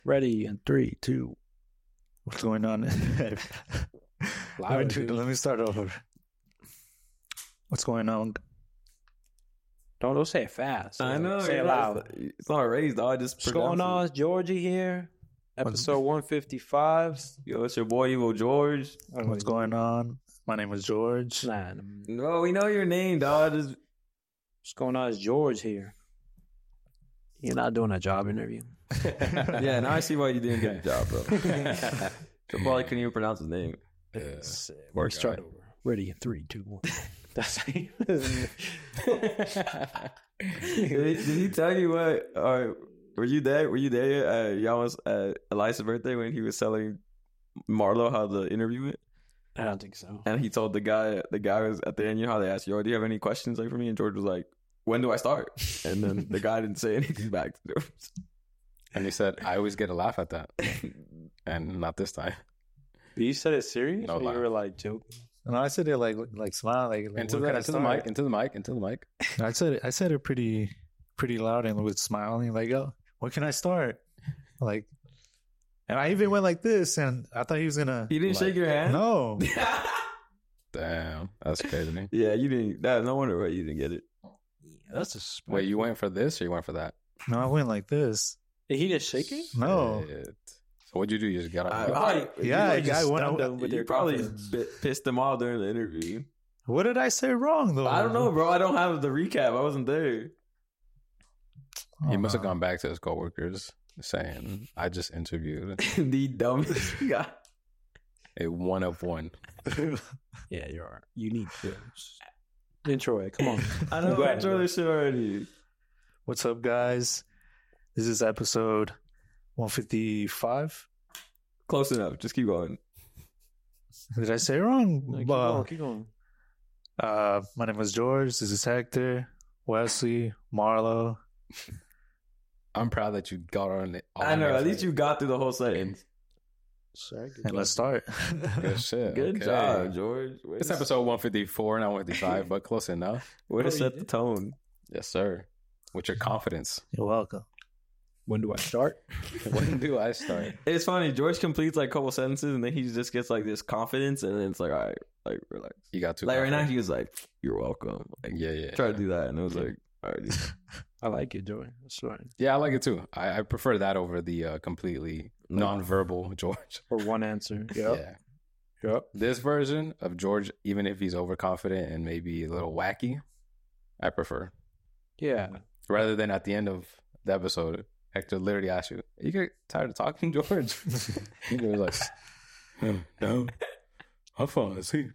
Ready in 3, 2. What's going on? Let me start over. What's going on? Don't say it fast. I know. Say it loud. It's not raised, dog. Just What's going on? It's Georgie here. Episode 155. Yo, it's your boy Evo George. What's going on? My name is George. No, we know your name, dog. Just... What's going on? It's George here. You're not doing a job interview. Yeah, now I see why you didn't get a job, bro. So probably couldn't even pronounce his name. We're start over. Ready in 3, 2, 1. That's Did he tell you what? Were you there? Were you there at y'all's Elias's birthday when he was telling Marlo how the interview went? I don't think so. And he told the guy was at the end. You know how they asked, "Yo, do you have any questions like for me?" And George was like, "When do I start?" And then the guy didn't say anything back to George. And he said, "I always get a laugh at that, and not this time." But you said it serious? No or you laugh. were like joking? No, I said it like smile, like Into what can I the start? mic, into the mic. I said it pretty loud and with smiling, like, "Oh, when can I start?" Like, and I even went like this, and I thought he was gonna. He didn't like, shake your hand. No. Damn, that's crazy to me. Yeah, you didn't. No wonder why you didn't get it. That's a Wait, you went for this or you went for that? No, I went like this. He just shaking? No. Shit. So what'd you do? You just got up. Yeah, I went stunned out him with You your probably confidence. pissed him off during the interview. What did I say wrong though? I don't know, bro. I don't have the recap. I wasn't there. He must Oh, have gone back to his coworkers saying, "I just interviewed The dumbest guy. a one of one." Yeah, you are. You need to. Intro it. Come on. I know. Go I ahead. enjoy this shit already. What's up, guys? This is episode 155. Close enough. Just keep going. Did I say it wrong? Keep going. My name is George. This is Hector, Wesley, Marlo. I'm proud that you got on it. I know. At least you got through the whole sentence. And let's start. Good shit. Good Okay. job, George. It's episode 154, not 155, but close enough. Way to set the tone. Yes, sir. With your confidence. You're welcome. When do I start? When do I start? It's funny. George completes like a couple sentences and then he just gets like this confidence and then it's like, all right, like relax. You got to. Like right now, he was like, "You're welcome." Like, Yeah. try to do that, and it was like, all right. I like it, Joey. That's fine. Yeah, I like it too. I prefer that over the completely non-verbal George. For one answer. Yeah. Yep. This version of George, even if he's overconfident and maybe a little wacky, I prefer. Yeah. Rather than at the end of the episode, Hector literally asks you, "You get tired of talking, George?" He was like, "No, how fun is he?"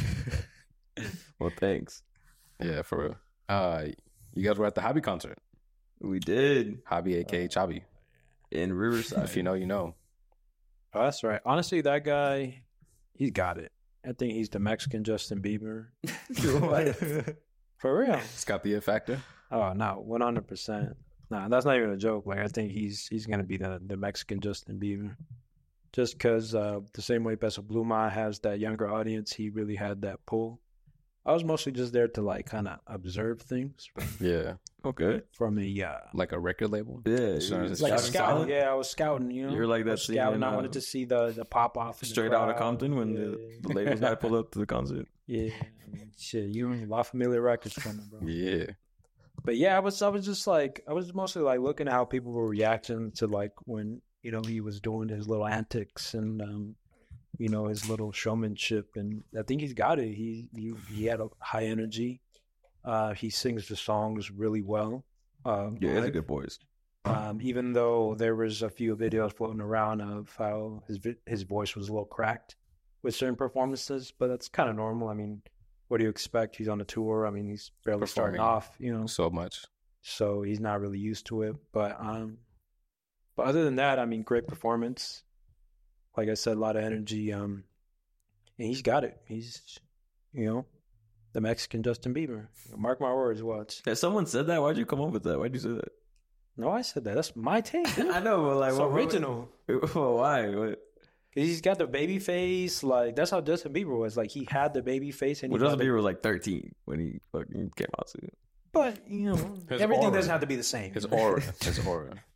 Well, thanks. Yeah, for real. You guys were at the Hobby concert. We did Hobby, aka Chobby. in Riverside. If you know, you know. Oh, that's right. Honestly, that guy, he's got it. I think he's the Mexican Justin Bieber. What? For real. It's got the it factor. Oh, no. 100%. Nah, that's not even a joke. Like, I think he's going to be the Mexican Justin Bieber. Just because the same way Peso Pluma has that younger audience, he really had that pull. I was mostly just there to, like, kind of observe things Yeah, Okay. from a... like a record label. Yeah, Sure, you it's just like a scouting scout. talent? Yeah, I was scouting, you know. You're like I that was scene scouting. in, I wanted to see the pop-off. in the Straight out of crowd. Compton when the labels guy pulled up to the concert. Yeah, I mean, shit, you and La Familia Records coming, bro. Yeah. But yeah, I was just like, I was mostly like looking at how people were reacting to like when, you know, he was doing his little antics and, you know, his little showmanship. And I think he's got it. He had a high energy. He sings the songs really well. Yeah, it's a good voice. Even though there was a few videos floating around of how his voice was a little cracked with certain performances, but that's kind of normal. I mean, what do you expect? He's on a tour. I mean, he's barely starting Performing. off, you know, So much. so he's not really used to it. But other than that, I mean, great performance. Like I said, a lot of energy. And he's got it. He's, you know, the Mexican Justin Bieber. Mark my words, watch. Yeah, someone said that. Why'd you come up with that? Why'd you say that? No, I said that. That's my take. I know, but like, It's original. Well, why? What? He's got the baby face. Like, that's how Justin Bieber was. Like, he had the baby face. And Well, he Justin got Bieber was like 13 when he fucking came out. So. But, you know, His everything aura. doesn't have to be the same. His aura. His aura.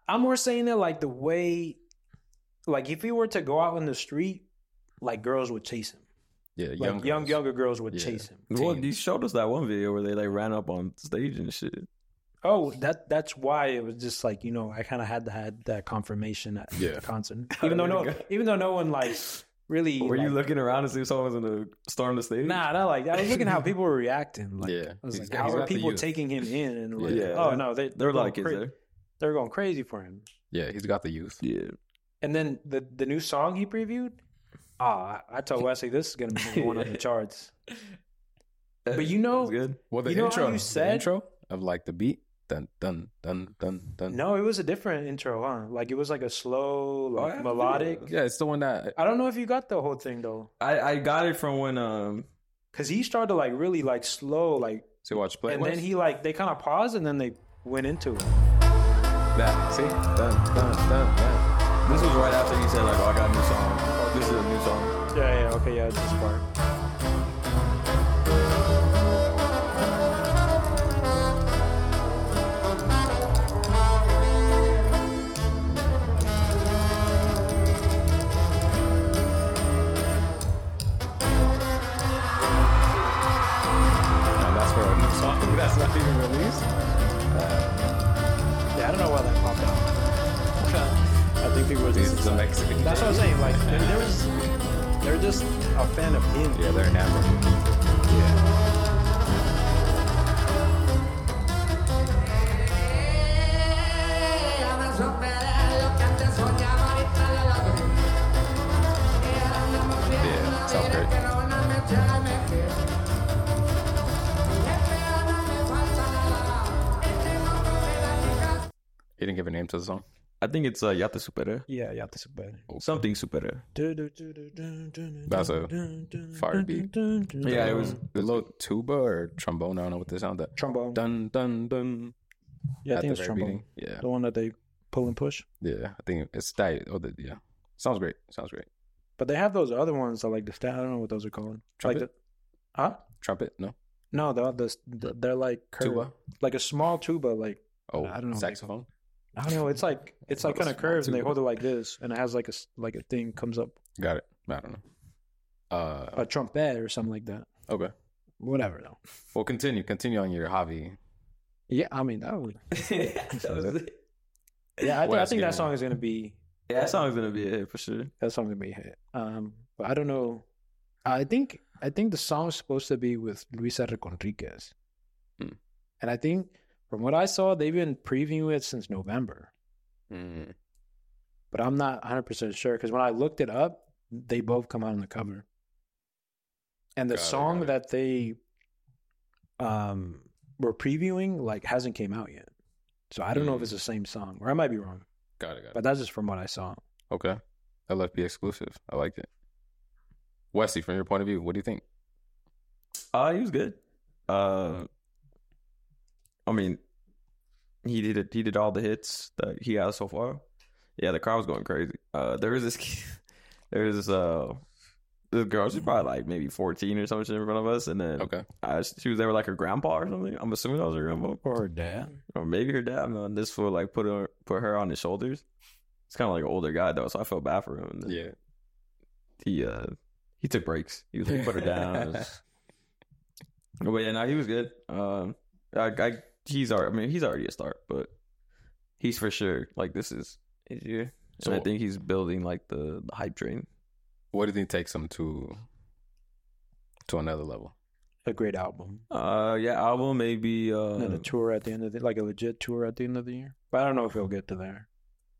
I'm more saying it like the way, like if he were to go out in the street, like girls would chase him. Yeah, Like younger girls would Yeah. chase him. Well, Teens. you showed us that one video where they like ran up on stage and shit. Oh, that's why it was just like, you know, I kind of had to have that confirmation at Yeah. the concert. Even though no one like really Were you like, looking around to see if someone was going to storm the stage? Nah, not like that. I was looking how people were reacting. Like, Yeah. I was He's like, got- he's how are got the people youth. taking him in? And like, Yeah. oh no, There were a lot of kids going there. They're going crazy for him. Yeah, he's got the youth. Yeah. And then the new song he previewed. I told Wesley this is gonna be number one on the charts. But you know, It was good. Well, the You know how intro, you said- the intro of like the beat, dun dun dun dun dun. no, it was a different intro, huh? Like it was like a slow, like yeah. melodic. Yeah, it's the one that. I don't know if you got the whole thing though, I got it from when because he started like really like slow, like, So watch play. and then he like they kind of paused and then they went into it. that see dun dun dun dun. this was right after he said like, oh, I got a new song. Oh, this is a new song. Yeah, okay, yeah, it's this part. And that's for a new song that's not even released. Yeah, I don't know why that popped out. I think people were He's just a Mexican. That's what I'm saying. Like they're just a fan of him. Yeah, they're enamored. Yeah, sounds great. He didn't give a name to the song. I think it's Ya Te Superé. Yeah, yeah, this is better. Something Superé. That's a fire beat. Yeah, it was. The little tuba or trombone. I don't know what they sound. That Trombone. dun dun dun. Yeah, I at think the it's very trombone. beginning. Yeah, The one that they pull and push. yeah. I think it's that. Oh, yeah. Sounds great. Sounds great. But they have those other ones that like the I don't know what those are called. Trumpet? Like huh? Trumpet? No. No, they're like curved. Tuba? like a small tuba. Like Oh, I don't know. saxophone. I don't know. It's like Well, kind of small curved, and they tuba. hold it like this, and it has like a thing comes up, Got it. I don't know. a trumpet or something like that. Okay. Whatever though. Well, continue on your hobby. Yeah, I mean that would. That was it. Yeah, I Wes, think give that me song one. is gonna be That song's gonna be a hit for sure. that song's gonna be a hit. But I don't know. I think the song is supposed to be with Luis R. Conriquez, Hmm. and I think from what I saw, they've been previewing it since November. Mm. But I'm not 100% sure because when I looked it up, they both come out on the cover. And the Got it, song got it. that they were previewing like hasn't came out yet. So I don't know if it's the same song or I might be wrong. Got it. But that's just from what I saw. Okay. LFP exclusive. I like it. Wesley, from your point of view, what do you think? He was good. I mean, he did all the hits that he has so far. Yeah, the crowd was going crazy. There was this girl. She's probably like maybe 14 or something in front of us, and then Okay. she was there with like her grandpa or something. I'm assuming that was her grandpa, Or her dad. or maybe her dad. I mean, this fool like put her on his shoulders. It's kind of like an older guy though, so I felt bad for him. And Yeah. he took breaks. He was like put her down. But yeah, no, he was good. He's already a start, but he's for sure like this is his year. So- And I think he's building like the hype train. What do you think takes him to another level? A great album. Album maybe And then a tour at the end of the like a legit tour at the end of the year. But I don't know if he'll get to there.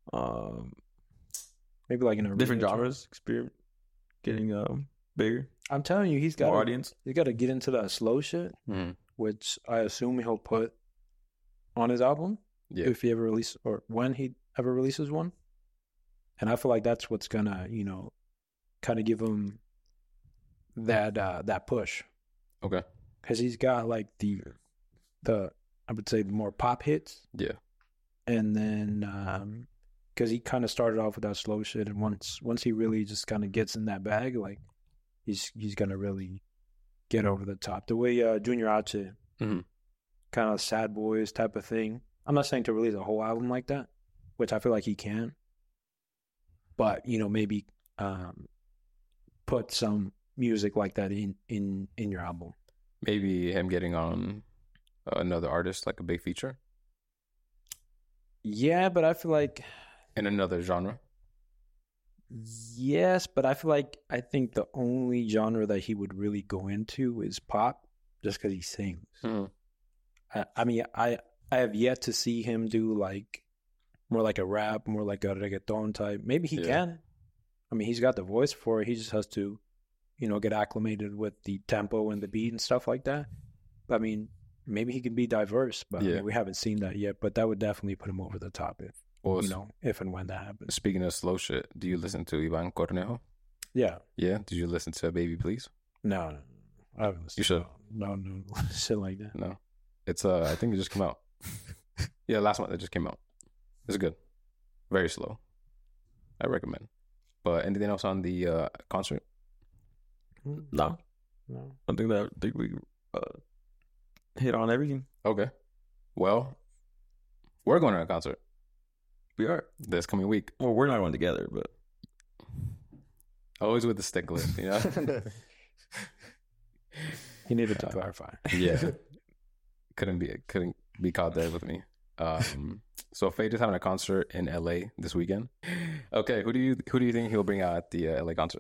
Maybe like in a different arena tour. genres, experiment, getting bigger, I'm telling you, he's got more audience. he's got to get into that slow shit, Mm. which I assume he'll put on his album Yeah. if he ever releases or when he ever releases one. And I feel like that's what's gonna, kind of give him that push Okay. because he's got like the I would say the more pop hits, Yeah. and then because he kind of started off with that slow shit, and once he really just kind of gets in that bag, like he's gonna really get over the top. The way Junior H, Mhm. kind of sad boys type of thing. I'm not saying to release a whole album like that, which I feel like he can. But maybe put some music like that in your album. Maybe him getting on another artist, like a big feature Yeah, but I feel like in another genre. yes, but I think the only genre that he would really go into is pop, just because he sings. Mhm. I mean, I have yet to see him do like more like a rap, more like a reggaeton type. Maybe he Yeah. can. I mean, he's got the voice for it. He just has to, get acclimated with the tempo and the beat and stuff like that. But, I mean, maybe he can be diverse, but I Yeah. mean, we haven't seen that yet. But that would definitely put him over the top Well, if and when that happens. speaking of slow shit, do you listen to Ivan Cornejo? Yeah. Yeah. Did you listen to Baby Please? No. I haven't listened You should. No, shit like that. No. It's I think it just came out. Yeah, last month it just came out. It's good. Very slow. I recommend. But anything else on the concert? No, No. I think we hit on everything. Okay. Well, we're going to a concert We are. this coming week. Well, we're not going together, but Always with the stick list, you know? He needed to clarify. Yeah. couldn't be caught there with me. So Fade is having a concert in LA this weekend. Okay, who do you think he'll bring out at the LA concert?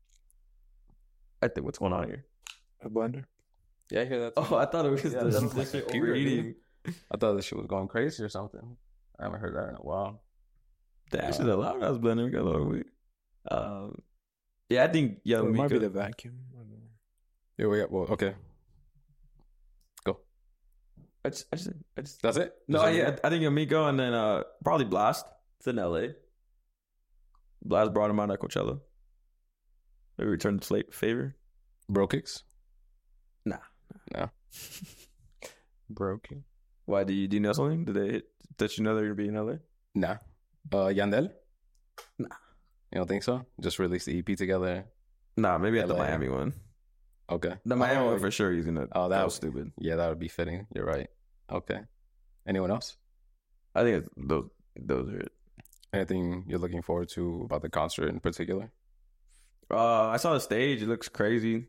I think what's going on here? A blender? Yeah, I hear that. Oh, I thought it was that's the like shit computer, overeating. I thought this shit was going crazy or something. I haven't heard that in a while. That shit allowed us blending. We got a little weird. Yeah, I think Well, it might be Mika. the vacuum. I don't know. Yeah, well, okay. Go. I just That's it? no, Just yeah, everyone? I think Amico and then probably Blast. It's in LA. Blast brought him out at Coachella. Maybe return the favor. Bro kicks? Nah. No. Broken. Why do you know something? Did you know they're gonna be in LA? Nah. Yandel? Nah. You don't think so? Just released the EP together. Nah, maybe at the LA. Miami one. Okay. The Miami one for sure. He's gonna. Oh, that go was stupid. Yeah, that would be fitting. You're right. Okay. Anyone else? I think those are it. Anything you're looking forward to about the concert in particular? I saw the stage. It looks crazy.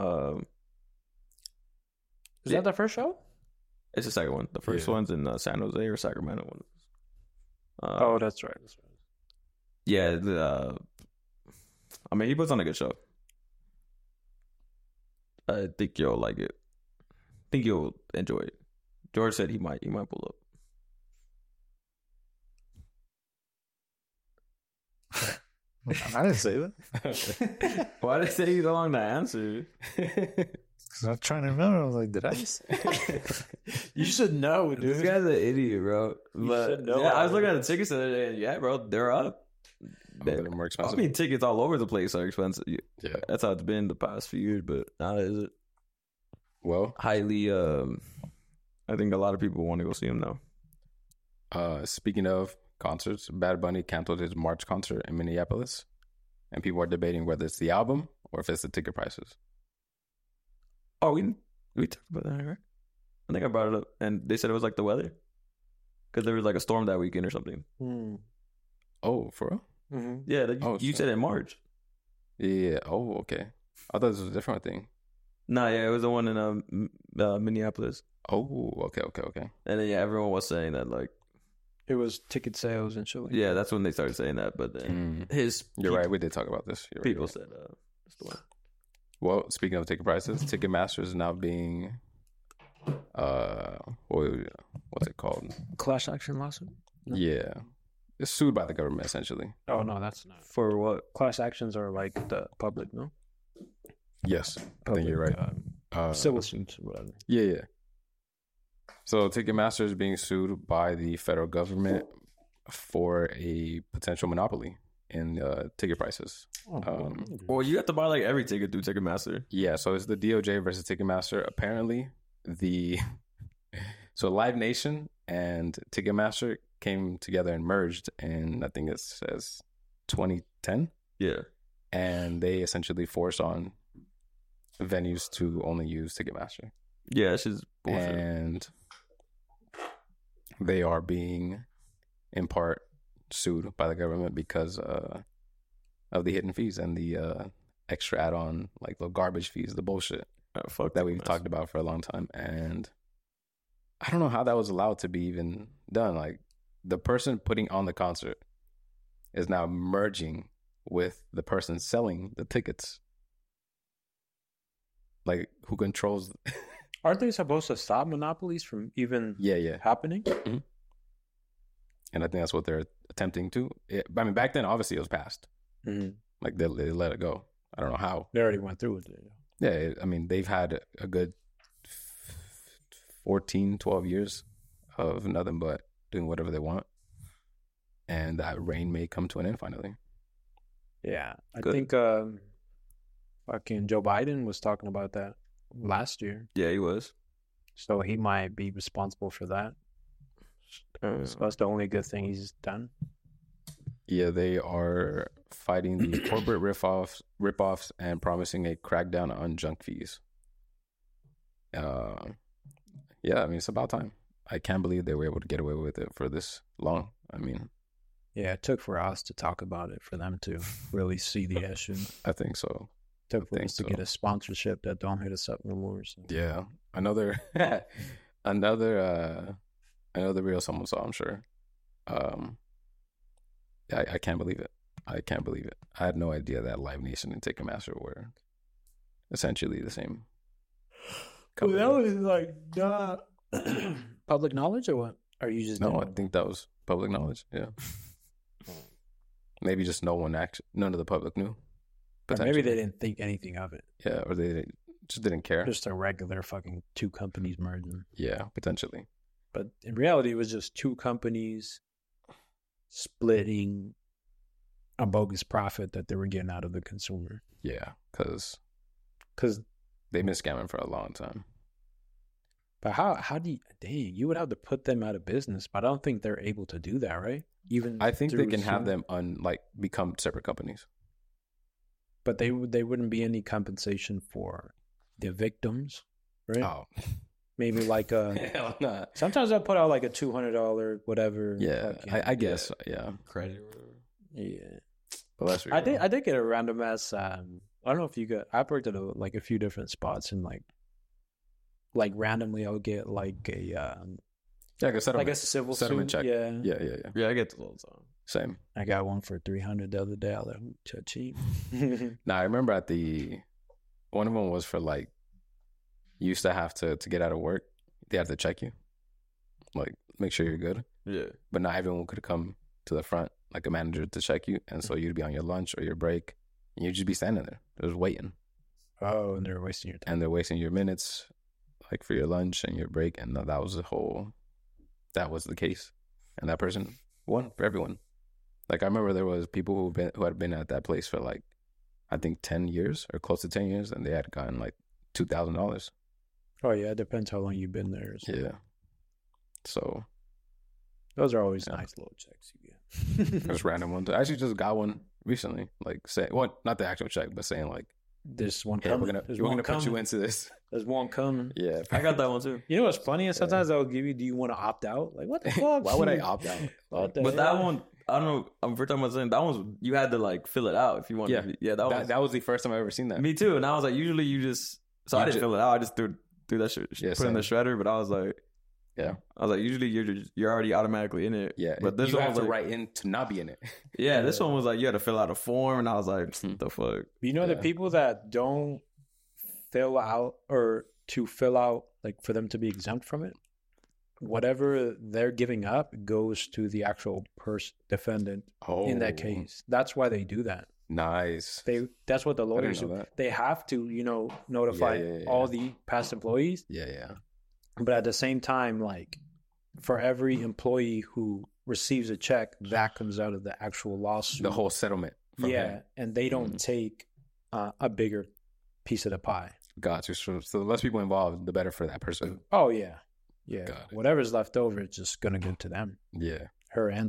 Is that the first show? It's the second one. The first Yeah. one's in San Jose or Sacramento. Oh, that's right. Yeah. I mean, he puts on a good show. I think you'll like it. I think you'll enjoy it. George said he might pull up. I didn't say that. Why did they say he's along the answer? 'Cause I'm trying to remember. I was like, did I say? You should know, This guy's an idiot, bro. But should know yeah, I was already. looking at the tickets the other day, and yeah, bro, they're up. They're more I expensive. mean, tickets all over the place are expensive. Yeah. That's how it's been the past few years, but now is it Well, highly? I think a lot of people want to go see him now. speaking of concerts, Bad Bunny canceled his March concert in Minneapolis, and people are debating whether it's the album or if it's the ticket prices. Oh, we talked about that, right? I think I brought it up, and they said it was like the weather, because there was like a storm that weekend or something. Oh, for real? Mm-hmm. Yeah, you shit. said in March. Yeah. Oh, okay. I thought this was a different thing. Nah, yeah, it was the one in Minneapolis, Oh, okay. and then yeah, everyone was saying that like, It was ticket sales and shit like yeah, that's when they started saying that. But then You're right. We did talk about this. You're right, people you're right. said that's the one. Well, speaking of ticket prices, Ticketmaster is now being, what's it called? Class action lawsuit? No. Yeah, it's sued by the government essentially. Oh, no, that's not. For what? Class actions are like the public, no? Yes, I think you're right. Civil suits or whatever. Yeah. So Ticketmaster is being sued by the federal government for a potential monopoly in ticket prices. Well, you have to buy like every ticket through Ticketmaster. Yeah, so it's the DOJ versus Ticketmaster. Apparently, so Live Nation and Ticketmaster came together and merged in, I think it says 2010, Yeah. and they essentially force on venues to only use Ticketmaster. Yeah, it's just bullshit. And they are being, in part, sued by the government because of the hidden fees and the extra add-on, like the garbage fees, the bullshit Fuck that we've talked about for a long time. And I don't know how that was allowed to be even done. Like, the person putting on the concert is now merging with the person selling the tickets. Like, who controls? Aren't they supposed to stop monopolies from even Yeah. happening? And I think that's what they're attempting to. I mean, back then, obviously, it was passed. Mm-hmm. Like, they let it go. I don't know how. They already went through with it. Yeah, I mean, they've had a good 14, 12 years of nothing but doing whatever they want. And that reign may come to an end finally. Yeah, I Good. think fucking Joe Biden was talking about that last year, Yeah, he was. so he might be responsible for that. So that's the only good thing he's done. Yeah, they are fighting the corporate rip-offs and promising a crackdown on junk fees. Yeah, I mean, it's about time. I can't believe they were able to get away with it for this long. I mean, Yeah, it took for us to talk about it for them to really see the issue. I think so. Took for think us to so. get a sponsorship that don't hit us up no more. So. Yeah, another reel someone saw, I'm sure. I can't believe it. I can't believe it. I had no idea that Live Nation and Ticketmaster were essentially the same company. was like not public knowledge, or what? Or you just No, didn't I know? think that was public knowledge. Yeah, maybe just none of the public knew. Or maybe Potentially. they didn't think anything of it. Yeah, or they just didn't care. Just a regular fucking two companies merging. Yeah, potentially. But in reality, it was just two companies splitting a bogus profit that they were getting out of the consumer. Yeah, because Because, they've been scamming for a long time. but how do you, dang, you would have to put them out of business, but I don't think they're able to do that, right? Even I think they through can have suing. them become separate companies. But they wouldn't be any compensation for the victims, right? Oh, Maybe like a, hell no. sometimes I put out like a $200 whatever. Yeah, fucking- I guess. Yeah, Credit or whatever. yeah. but that's I did get a random ass. I don't know if you got. I worked at a few different spots, and like randomly I'll get like a Yeah, like a settlement. like a civil settlement suit. check. Yeah. Yeah. Yeah, I get those all the time. Same. I got one for $300 the other day. I was like, "Ooh, cheap." Now I remember one of them was for like, you used to have to get out of work. They have to check you, like make sure you're good. Yeah. But not everyone could come to the front, like a manager, to check you, and so you'd be on your lunch or your break, and you'd just be standing there, just waiting, Oh, and they're wasting your time. and they're wasting your minutes, like for your lunch and your break, and that was the case, and that person won for everyone. Like I remember there was people who had been at that place for like, I think 10 years or close to 10 years, and they had gotten like $2,000. Oh yeah, it depends how long you've been there. So. Yeah. So Those are always Yeah. nice little checks you get. just random ones. I actually just got one recently. Like not the actual check, but saying like, There's one hey, coming. we're gonna put you into this. There's one coming. Yeah. I got that one too. You know what's funny? Is sometimes they'll give you, do you want to opt out? Like, what the fuck? Why would I opt out? What the But hell? that one, I don't know. We're talking about something. That one's you had to like fill it out if you wanted. Yeah. To be, yeah. That was That was the first time I ever seen that. me too. And I was like, usually you just. So You I didn't ju- fill it out. I just threw that shit. Yeah, put it in the same. shredder. But I was like, Yeah. I was like, usually you're already automatically in it. Yeah. But this you one have was to like, write in to not be in it. yeah, this one was like you had to fill out a form, and I was like, what the fuck? You know the Yeah. people that don't fill out or to fill out, like for them to be exempt from it, whatever they're giving up goes to the actual defendant Oh, in that case. That's why they do that. Nice. That's what the I lawyers didn't know do. that. They have to, notify Yeah. all the past employees, Yeah. but at the same time, like for every employee who receives a check, that comes out of the actual lawsuit. The whole settlement. from yeah, him. and they don't take a bigger piece of the pie. Got you. So the less people involved, the better for that person. Oh yeah, yeah. Got it. Whatever's left over, it's just gonna go to them. Yeah. Her and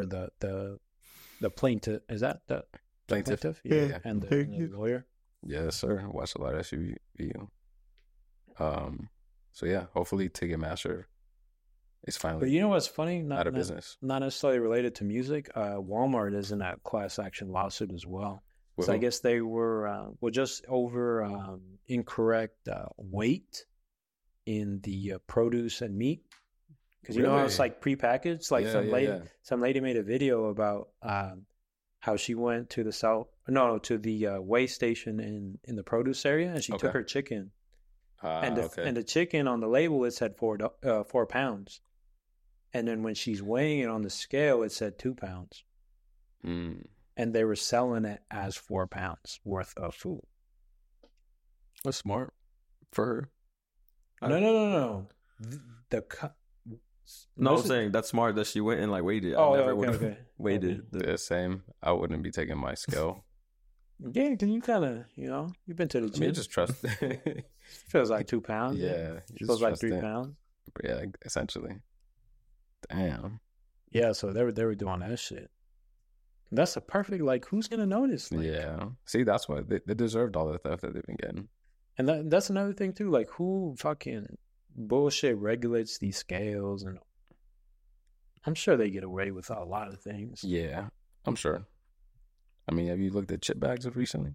the plaintiff. Is that the Plaintiff. Yeah, and the lawyer. Yes, sir. Watch a lot of SUVU. So yeah, hopefully Ticketmaster is But finally you know what's funny? out of business. Not necessarily related to music. Walmart is in a class action lawsuit as well. With So I who? guess they were just over incorrect weight in the produce and meat. Because you know how it's Really? like prepackaged. Like Yeah, some yeah, lady, yeah. some lady made a video about how she went to the to the weigh station in the produce area, and she took Okay. her chicken, Ah, okay. and the chicken on the label it said 4 pounds, and then when she's weighing it on the scale, it said 2 pounds, Mm. and they were selling it as 4 pounds worth of food. That's smart for her. No. The No, most I'm of- saying that's smart that she went and like waited. Oh, I never okay, would have okay. waited. The same. I wouldn't be taking my scale. Yeah, because you kind of, you've been to the I gym. mean, just trust. Feels like 2 pounds. Yeah, just Feels like trust 3 it. pounds. Yeah, essentially. Damn. Yeah, so they were doing that shit. That's a perfect, like, who's gonna notice? Like, Yeah. See, that's why they deserved all the theft that they've been getting. and that's another thing too. Like, who fucking bullshit regulates these scales? And I'm sure they get away with a lot of things. Yeah, I'm sure. I mean, have you looked at chip bags of recently?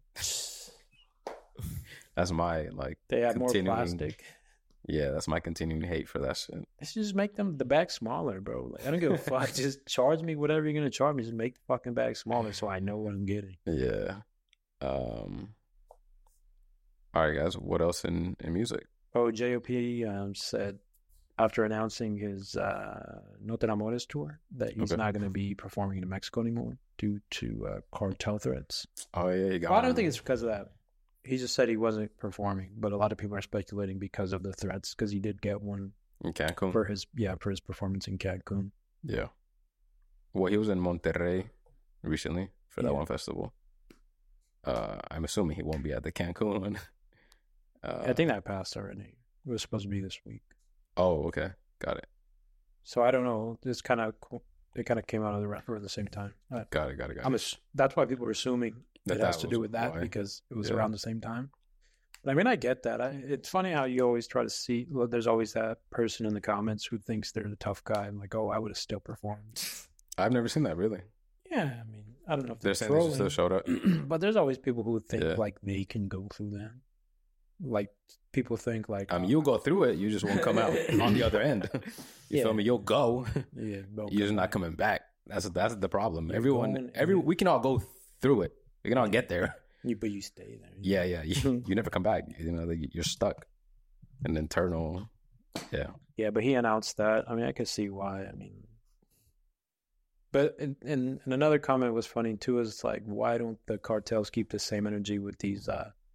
That's my like. They have more continuing- plastic. Yeah, that's my continuing hate for that shit. Let's just make the bag smaller, bro. Like, I don't give a fuck. Just charge me whatever you're gonna charge me. Just make the fucking bag smaller so I know what I'm getting. Yeah. All right, guys. What else in music? Oh, JOP said after announcing his No Te Enamores tour that he's Okay. not going to be performing in Mexico anymore due to cartel threats. Oh yeah, you got. Well, I don't think it's because of that. He just said he wasn't performing, but a lot of people are speculating because of the threats because he did get one in Cancun. for his performance in Cancun. Yeah. Well, he was in Monterrey recently for that Yeah. one festival. I'm assuming he won't be at the Cancun one. I think that passed already. It was supposed to be this week. Oh, okay. Got it. So I don't know. It kind of came out of the rapper at the same time. Got it. That's why people are assuming That it has that to do was with that why. because it was Yeah. around the same time. But I mean, I get that. It's funny how you always try to see. Well, there's always that person in the comments who thinks they're the tough guy. I'm like, oh, I would have still performed. I've never seen that really. Yeah, I mean, I don't know if They're saying they still showed up. but there's always people who think Yeah. like they can go through that. Like people think like, You'll go through it. You just won't come out on the other end. You Yeah. feel me? You'll go. yeah, You're just not coming back. That's the problem. You're Everyone, going and we can all go through it. We can all get there. But you stay there. Yeah. You never come back. You know, like, you're stuck. An internal. Yeah. Yeah, but he announced that. I mean, I could see why. I mean, but and another comment was funny too. Is like, why don't the cartels keep the same energy with these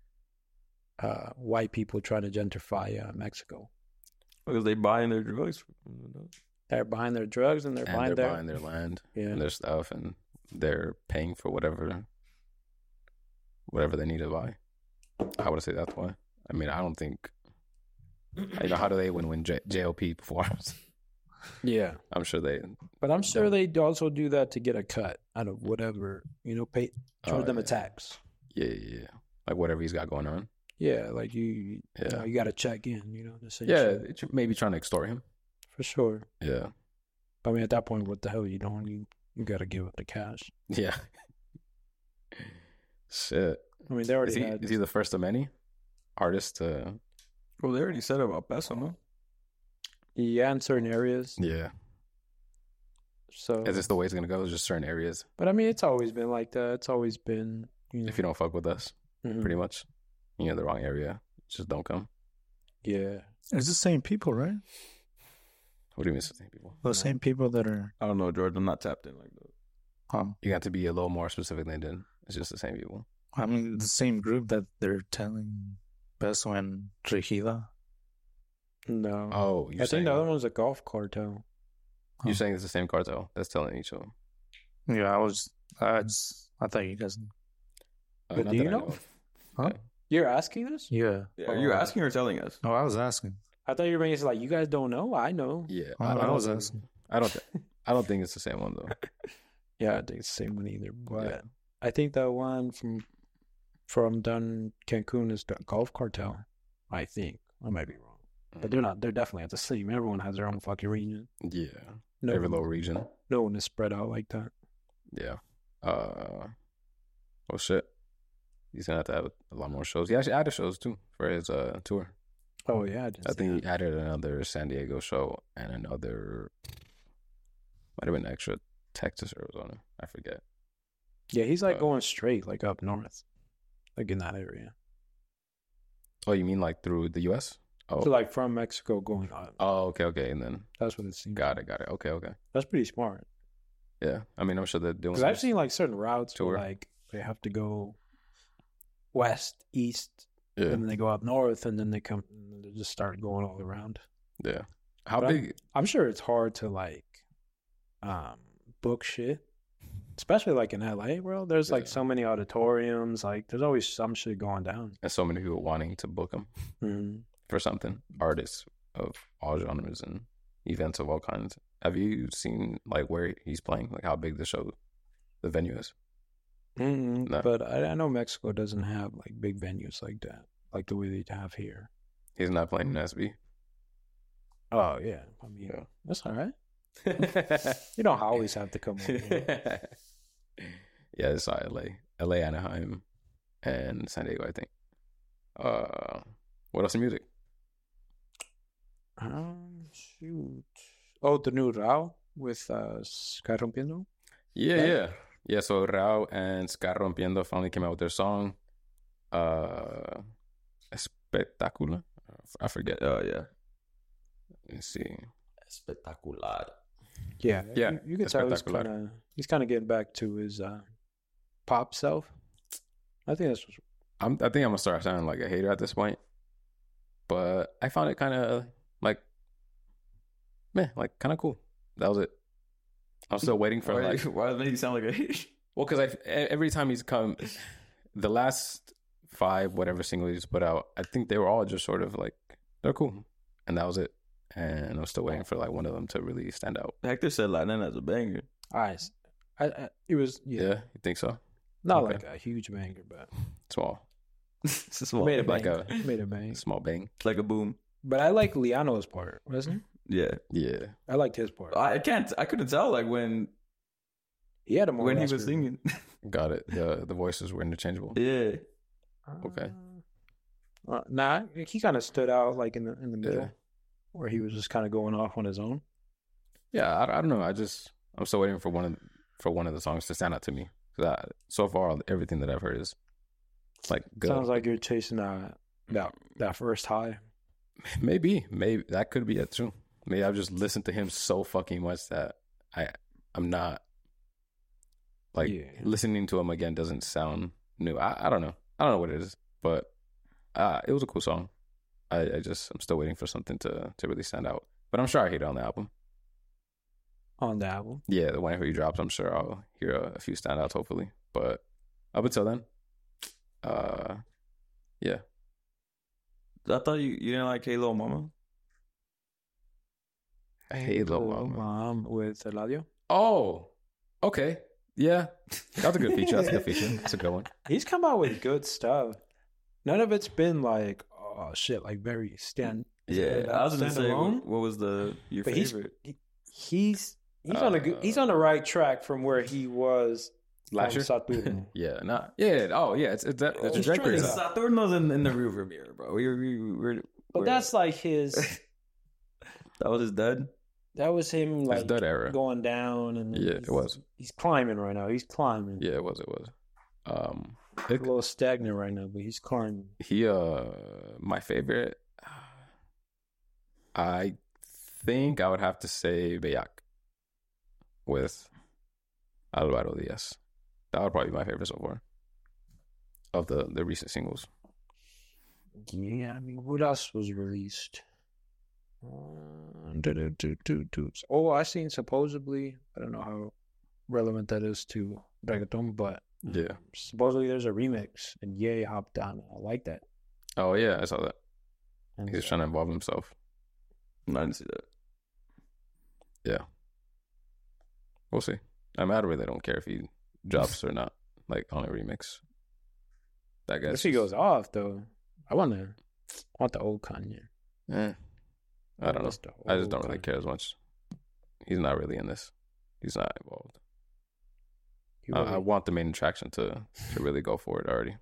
white people trying to gentrify Mexico? Because they buying their drugs. They're buying their drugs and they're And buying they're their buying their land yeah. and their stuff, and they're paying for whatever they need to buy. I would say that's why. I mean, I don't think. You know, how do they win when JLP performs? Yeah, I'm sure they. but I'm sure they also do that to get a cut out of whatever pay charge them a yeah. tax. Yeah. Like whatever he's got going on. Yeah, like you Yeah. you got to check in. To say Yeah, shit. it's maybe trying to extort him. For sure. Yeah. I mean, at that point, what the hell are you doing? You got to give up the cash. Yeah. Shit. I mean, they already Is he the first of many artists to? Well, they already said about Peso, no? Yeah, in certain areas. Yeah. So, Is this the way it's gonna go? Just certain areas. but I mean, it's always been like that. It's always been, If you don't fuck with us, mhm. pretty much, you're in the wrong area. Just don't come. Yeah. It's the same people, right? What do you mean, it's the same people? The same people that are. I don't know, George. I'm not tapped in like that. You got to be a little more specific than then. It's just the same people. I mean, the same group that they're telling Peso and Regida. No. Oh, I think the other one's a golf cartel. You're saying it's the same cartel that's telling each other. Yeah, I thought you guys. But Not do you that I know? of. Huh? You're asking this? Yeah. Yeah, are you asking or telling us? Oh, I was asking. I thought you were making it like, you guys don't know? I know. Yeah, Oh, I was asking. I don't think it's the same one though. Yeah, I think it's the same one either. But Yeah. I think the one from down Cancun is the golf cartel. I think. I might be wrong. but they're not. They're definitely at the same. Everyone has their own fucking region. Yeah. No, Every little region. no one is spread out like that. Yeah. Oh shit. He's gonna have to have a lot more shows. He actually added shows too for his tour. Oh yeah, I think he added another San Diego show and another might have been extra Texas or Arizona. I forget. Yeah, he's like going straight, like up north, like in that area. Oh, you mean like through the US? Oh. So like from Mexico going up. Oh, okay. And then That's what it seems. got it. Okay. That's pretty smart. Yeah. I mean, I'm sure they're doing Because I've seen like certain routes tour. where like they have to go west, east, Yeah. and then they go up north, and then they come, and they just start going all around. Yeah. How But big? I'm sure it's hard to like book shit, especially like in LA, bro. There's like Yeah. so many auditoriums. Like there's always some shit going down. And so many people wanting to book him Mm-hmm. for something. Artists of all genres and events of all kinds. Have you seen like where he's playing? Like how big the venue is? No. But I know Mexico doesn't have like big venues like that, like the way they have here. He's not playing in SB. Oh yeah, I mean Yeah. that's all right. You don't always have to come over. Yeah, it's LA, Anaheim, and San Diego, I think. What else in music? Shoot. Oh, the new Rao with Sky Rompiendo. Yeah. So Rao and Scar Rompiendo finally came out with their song, Espectacular. I forget. Oh yeah. Let's see. Espectacular. Yeah, Yeah, You can tell Espectacular. he's kind of getting back to his pop self. I think that's I think I'm gonna start sounding like a hater at this point, but I found it kind of like, kind of cool. That was it. I'm still waiting for Why, like, why does it make you sound like a well, because every time he's come, the last 5 whatever singles he's put out, I think they were all just sort of like they're cool, and that was it. And I'm still waiting for like one of them to really stand out. Hector said Latin as a banger. nice. It was Yeah, you think so? not Okay. like a huge banger, but Small, It's a small, made a like bang. Made a bang. small bang. it's like a boom. But I like Liano's part, wasn't Yeah. Yeah, I liked his part. I couldn't tell like when He had a more he was raspy- singing. got it. The voices were interchangeable. Yeah. Okay. Nah, he kind of stood out like in the middle, Yeah. where he was just kind of going off on his own. Yeah, I don't know. I'm still waiting for one of the songs to stand out to me. 'Cause so far, everything that I've heard is like good. Sounds like you're chasing that first high. Maybe that could be it too. Maybe I've just listened to him so fucking much that I'm not like listening to him again doesn't sound new. I don't know. I don't know what it is, but it was a cool song. I'm still waiting for something to really stand out. But I'm sure I hit it on the album. On the album. Yeah, whenever he drops, I'm sure I'll hear a few standouts, hopefully. But up until then, yeah. I thought you didn't like Halo Mama. Halo Cool. Mama. With Eladio. Oh, okay. Yeah, that's a good feature. That's a good feature. That's a good one. He's come out with good stuff. None of it's been like, oh shit, like very Yeah, I was gonna say standalone. what was your But favorite? he's on a good, he's on the right track from where he was Last year? Saturno. Yeah, yeah. Oh, yeah. It's the trajectory. He's is up. Saturno's in the rearview mirror, bro. We're But that's like his. that was his dad. That was him It's like that era. going down, and Yeah, it was. He's climbing right now. He's climbing. Yeah, it was. A little stagnant right now, but he's climbing. He my favorite. I think I would have to say Bellac with Alvaro Diaz. That would probably be my favorite so far of the recent singles. Yeah, I mean, what else was released? Oh, I seen supposedly. I don't know how relevant that is to reggaeton, but Yeah. supposedly there's a remix, and Ye hopped on. I like that. Oh yeah, I saw that. And He's trying to involve himself. I didn't see that. Yeah. We'll see. I really don't care if he drops or not. Like on a remix. That guy. if he goes off though, I want the old Kanye. Eh, I don't know. That's the I just don't whole really time. care as much. He's not really in this. He's not involved. He I really- want the main attraction to really go for it already.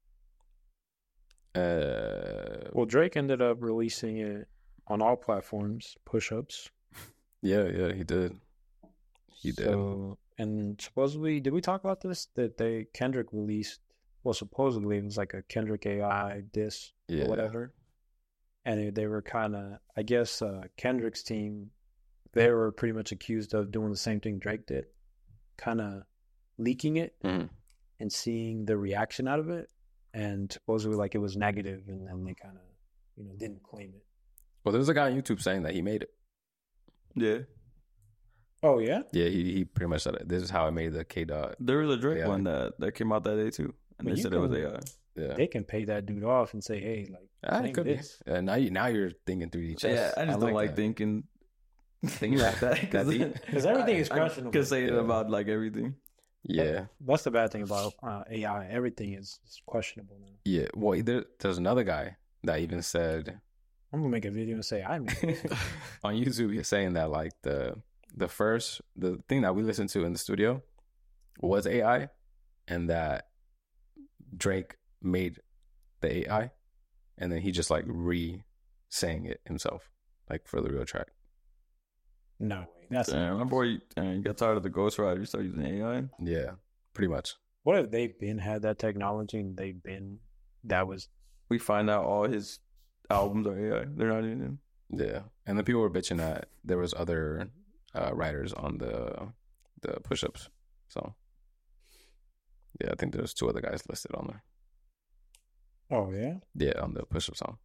Well, Drake ended up releasing it on all platforms, push-ups. Yeah, he did. He did. So, and supposedly, did we talk about this? That Kendrick released, well, supposedly it was like a Kendrick AI diss Yeah. or whatever. And they were kind of, I guess, Kendrick's team, they were pretty much accused of doing the same thing Drake did, kind of leaking it Mhm. and seeing the reaction out of it. And supposedly, like, it was negative, and then they kind of, didn't claim it. Well, there's a guy on YouTube saying that he made it. Yeah. Oh, yeah? Yeah, he pretty much said it. This is how I made the K Dot. There was a Drake AI. one that came out that day too, and Well, they you said it was can- AI. Yeah, They can pay that dude off and say, hey, like, it claim could be. this. Now you're thinking 3D chess. Yeah, I just don't like that. thinking like that That deep? Because everything is questionable. Because say it Yeah. about like everything. Yeah, That's the bad thing about AI. Everything is questionable now. yeah. Well, there's another guy that even said I'm gonna make a video and say I made it. on YouTube, he's saying that like the thing that we listened to in the studio was AI, and that Drake made the AI, and then he just like re-sang it himself, like for the real track. No way. That's Damn, my boy got tired of the Ghost Rider. He started using AI. Yeah, pretty much. what if they've been had that technology and that was We find out all his albums are AI. They're not even him. Yeah, and then people were bitching that there was other writers on the push-ups. So yeah, I think there's 2 other guys listed on there. oh yeah. Yeah, on the push-up song.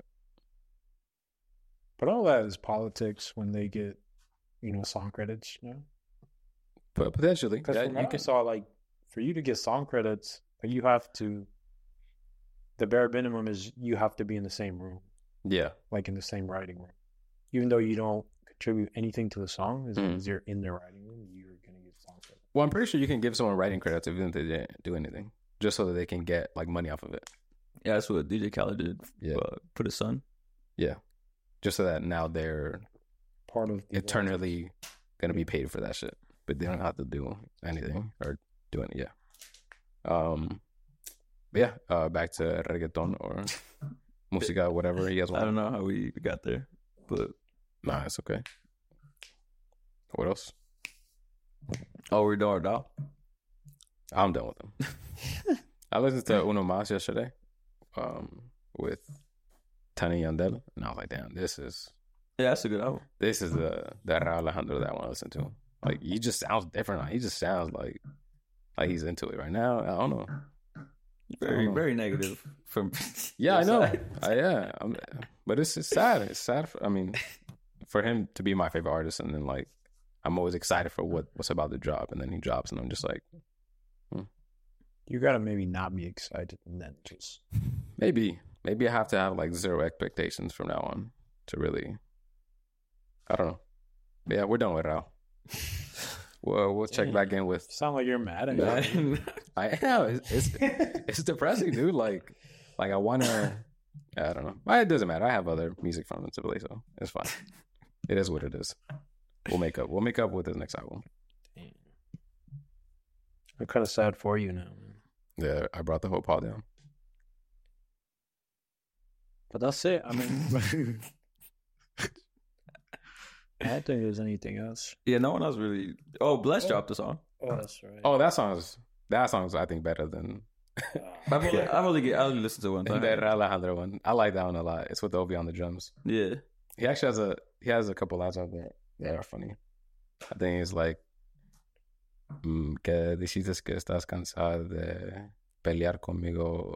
But all that is politics when they get song credits. But potentially, Because yeah, from what I saw, like for you to get song credits, like, you have to. The bare minimum is you have to be in the same room, yeah, like in the same writing room, even though you don't contribute anything to the song. As long as you're in the writing room, you're gonna get song credit. Well, I'm pretty sure you can give someone writing credits even if they didn't do anything, just so that they can get like money off of it. Yeah, that's what DJ Khaled did. Yeah. Put his son. Yeah, just so that now they're Part of the eternally gonna be paid for that shit, but they don't have to do anything or do it. Yeah. But yeah. Back to reggaeton or música, whatever you guys I want. don't know how we got there, but Nah, it's okay. What else? oh, we're done now. I'm done with them. I listened to Uno Mas yesterday, with Tani Yandel, and I was like, damn, this is Yeah, that's a good album. the Raul Alejandro that I want to listen to. Like, he just sounds different. He just sounds like he's into it right now. I don't know. Very, very negative from. Yeah, I your know. side. But it's sad. It's sad. For him to be my favorite artist, and then like I'm always excited for what's about to drop, and then he drops, and I'm just like, You gotta maybe not be excited and then just. maybe I have to have like 0 expectations from now on to really. I don't know. But yeah, we're done with Raul. We'll check back in with. Sound like you're mad at me. I am. It's depressing, dude. Like I wanna. I don't know. It doesn't matter. I have other music from him to play, so it's fine. It is what it is. We'll make up. We'll make up with his next album. I'm kind of sad for you now, man. Yeah, I brought the whole pod down. But that's it. I mean, I don't think there's anything else. Yeah, no one else really. Oh, Bless dropped the song. Oh, that's right. Oh, that song's I think better than I've only listened to it one the time. Alejandro one. I like that one a lot. It's with Obi on the drums. Yeah, He actually has a couple lines out there that are funny. I think it's like que dices que estás cansada de pelear conmigo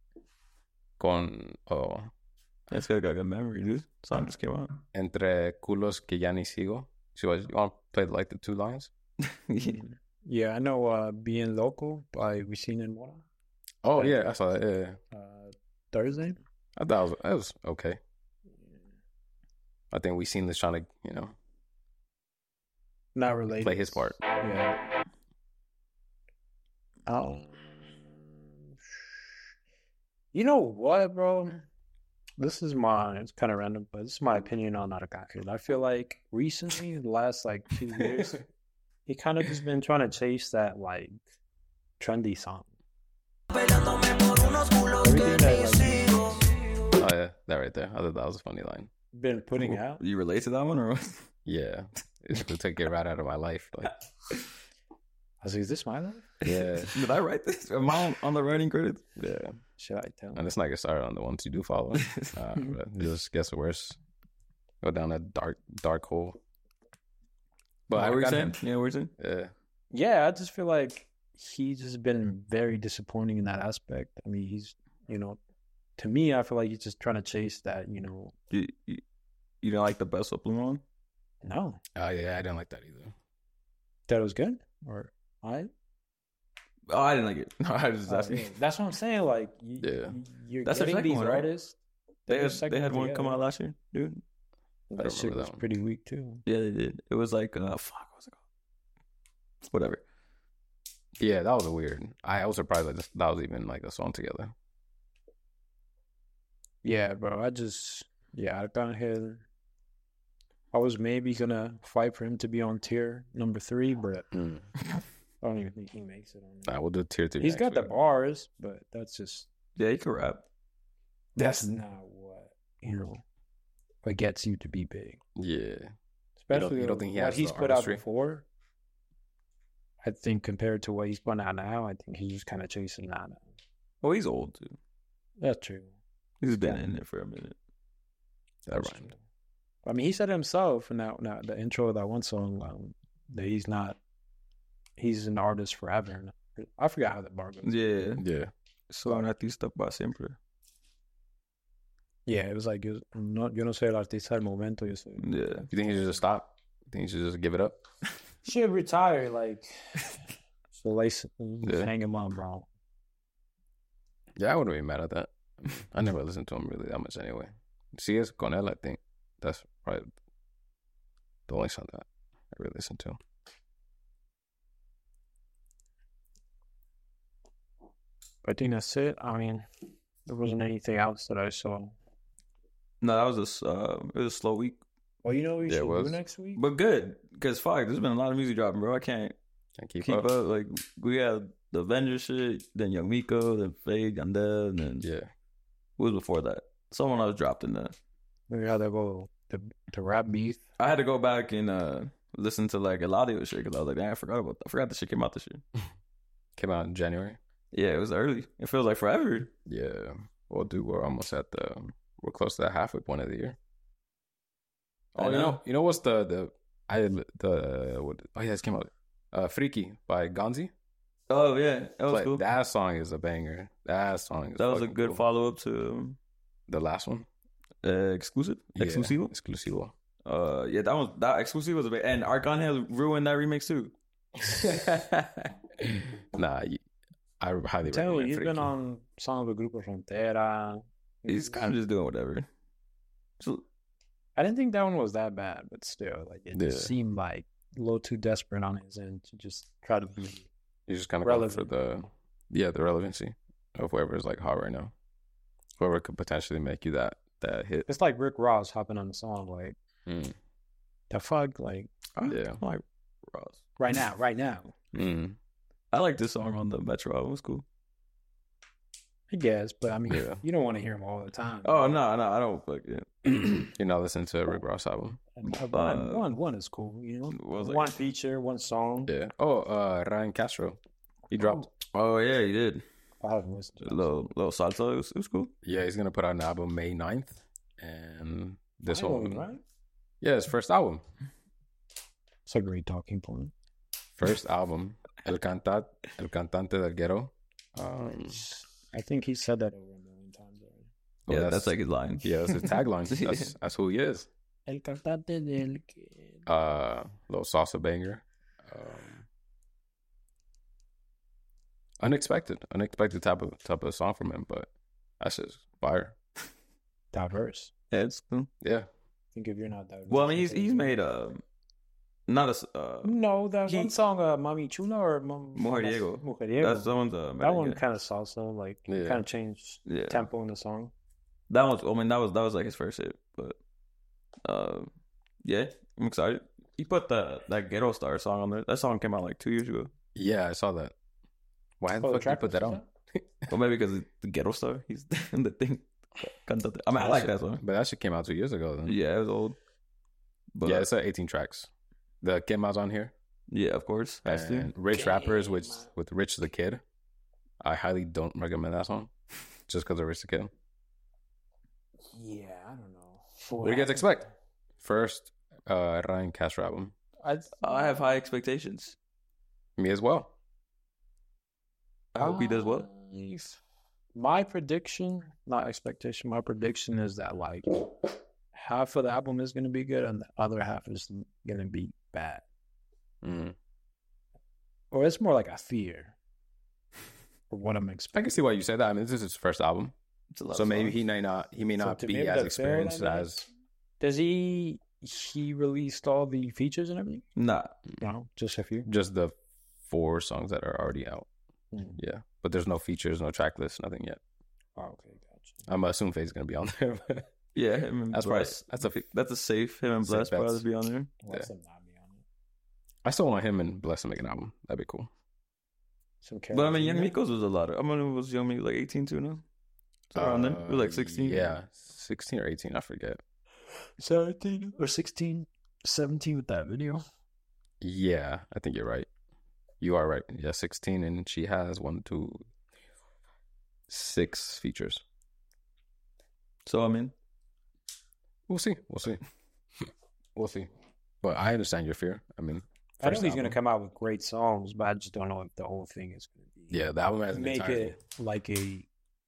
that's got a good memory, dude. Song just came out. entre culos que ya ni sigo. So you want to play like the 2 lines? Yeah, I know. Being Local by Wisin and Mora. Oh yeah, I saw that. Yeah. Thursday. I thought it was okay. I think we seen this trying to, Not related. play his part. Yeah. Oh. You know what, bro? this is my, it's kind of random, but this is my opinion on Arcángel. I feel like recently, the last like 2 years, he kind of just been trying to chase that like trendy song. Everything that like, Oh yeah, that right there. I thought that was a funny line. been putting out. You relate to that one or what? Yeah, it took it right out of my life. Like, I was like, is this my life? yeah, Did I write this? Am I on the writing credits? yeah. Should I tell? And let's not get started on the ones you do follow. But it just gets worse. Go down a dark hole. But What were you got saying? him. Yeah, what were you saying? Yeah, Yeah, I just feel like he's just been very disappointing in that aspect. I mean, he's, to me, I feel like he's just trying to chase that, You didn't like the best of Blue? no. oh yeah, I didn't like that either. That was good? Or I? Oh, I didn't like it. No, I was just Oh, asking. yeah. That's what I'm saying. Like, Yeah. you're That's their getting second these one, right? artists. They their had second one come together. out last year, dude. That don't shit remember was that one. pretty weak, too. Yeah, they did. It was like, fuck, what was it called? Whatever. Yeah, that was weird. I was surprised that was even like a song together. Yeah, bro. Arcángel. I was maybe going to fight for him to be on tier number 3, but I don't even think he makes it on there. Nah, we'll do tier 3. He's next got the week. bars, but that's just... Yeah, he could rap. That's not what what gets you to be big. Yeah. Especially you don't think he what has he's the put out artistry? before. I think compared to what he's putting out now, I think he's just kind of chasing that. Oh, he's old, too. That's true. He's been in it for a minute. That That's rhymed. true. I mean, he said himself in that the intro of that one song that he's an artist forever. I forgot how that bar goes. Yeah. Yeah. Son artista para siempre. Yeah, it was like, yo no soy el artista del momento. Yo soy. Yeah. You think he should just stop? You think he should just give it up? Should retire, like, so lace Yeah. hang him on, bro. Yeah, I wouldn't be mad at that. I never listened to him really that much anyway. Si es con él, I think that's probably the only song that I really listened to. I think that's it. I mean, there wasn't anything else that I saw. No, that was it was a slow week. Well, you know what we Yeah, it should was. do next week? But good. Because, fuck, there's been a lot of music dropping, bro. I can't Can't keep keep up. up. Like, we had the Avengers shit, then Young Miko, then Fade, Yandel, and then Yeah. what was before that? Someone else dropped in there. We got to go the rap beef. I had to go back and listen to like Eladio shit because I was like, damn, I forgot the shit came out this year. Came out in January. Yeah, it was early. It feels like forever. Yeah. Well, dude, we're almost at we're close to the halfway point of the year. I Oh, know. you know what's what, oh yeah, this came out. Freaky by Gonzi. Oh yeah, that was Like, cool. that song is a banger. That song is That was a fucking good cool. follow up to The last one. Exclusive. Yeah, Exclusivo. Exclusivo. Yeah, that Exclusive was a bit, and Arcángel ruined that remix too. Nah, I highly Tell you, recommend he's Freaky. been on Song of the Grupo Frontera. He's kind of just doing whatever. So, Oh, I didn't think that one was that bad, but still, like it just Yeah. seemed like a little too desperate on his end to just try to be. You just kind of go for Relevant. the relevancy of whoever is like hot right now. Whoever could potentially make you that hit. It's like Rick Ross hopping on the song, like Mm. the fuck, like Yeah. I like Ross. right now. Mm. I like this song on the Metro album. It was cool. I guess, but I mean, Yeah. you don't want to hear him all the time. Oh no, I don't fuck it. You're not listening to a Rick Ross album. One is cool, you know. What was it? One feature, one song. Yeah. Oh, Ryan Castro. He dropped. Oh yeah, he did. I haven't listened to A that. little salsa. It was cool. Yeah, he's gonna put out an album May 9th. And this Finally, whole right? yeah, his first album. It's a great talking point. First album. El Cantante del Ghetto. I think he said that over 1 million times already. Yeah, that's- that's like his line. Yeah, that's his tagline. That's who he is. El cantante del Little salsa banger. Unexpected type of song from him, but that's just fire. diverse. Yeah, it's cool. Yeah, I think if you're not diverse. Well, I mean, he's made not a No, that He- one song, Mami Chula or Mujeriego. Mujeriego. That's the one's that one kind of salsa, like Yeah. kind of changed Yeah. tempo in the song. That was, I mean, that was like his first hit, but yeah, I'm excited. He put that Ghetto Star song on there. That song came out like 2 years ago. Yeah, I saw that. Why the Oh, the fuck did you track put that was on? Well, maybe because it's the Ghetto Star. He's the thing. I mean, I like that song. But that shit came out 2 years ago then. Yeah, it was old. But Yeah, it's 18 tracks. The Kid Miles on here. yeah, of course. Has to. And Rich Rappers with Rich the Kid. I highly don't recommend that song. Just because of Rich the Kid. Yeah, I don't know. What do you guys expect? First Ryan Castro album. I have high expectations. Me as well. I hope he does well. My prediction, not expectation, my prediction is that like half of the album is going to be good and the other half is going to be bad. Mm. Or it's more like a fear for what I'm I expecting. can see why you say that. I mean, this is his first album. It's a lot So of maybe songs. he may not to be maybe as the feel experienced that as... Does he released all the features and everything? Nah. No, just a few. Just the 4 songs that are already out. Mm. Yeah. But there's no features, no track list, nothing yet. Oh, okay, gotcha. I'm assuming Faye's going to be on there. Yeah, him and That's Bless. right. That's a safe. Him and Safe Bless bets. probably be on there. Let them not be on it. I still want him and Bless to make an album. That'd be cool. Some But I mean, Young Carolina. Migos was a lot. I mean, was Young Migos like 18 too now? So around then, it was like 16. Yeah, 16 or 18, I forget. 17 or 16, 17 with that video. Yeah, I think you're right. You are right. Yeah, 16, and she has 1, 2, 6 features. So I mean, We'll see. We'll see. But I understand your fear. I mean, I know first he's going to album. come out with great songs, but I just don't know if the whole thing is going to be. Yeah, the album has an Make entirety. it like a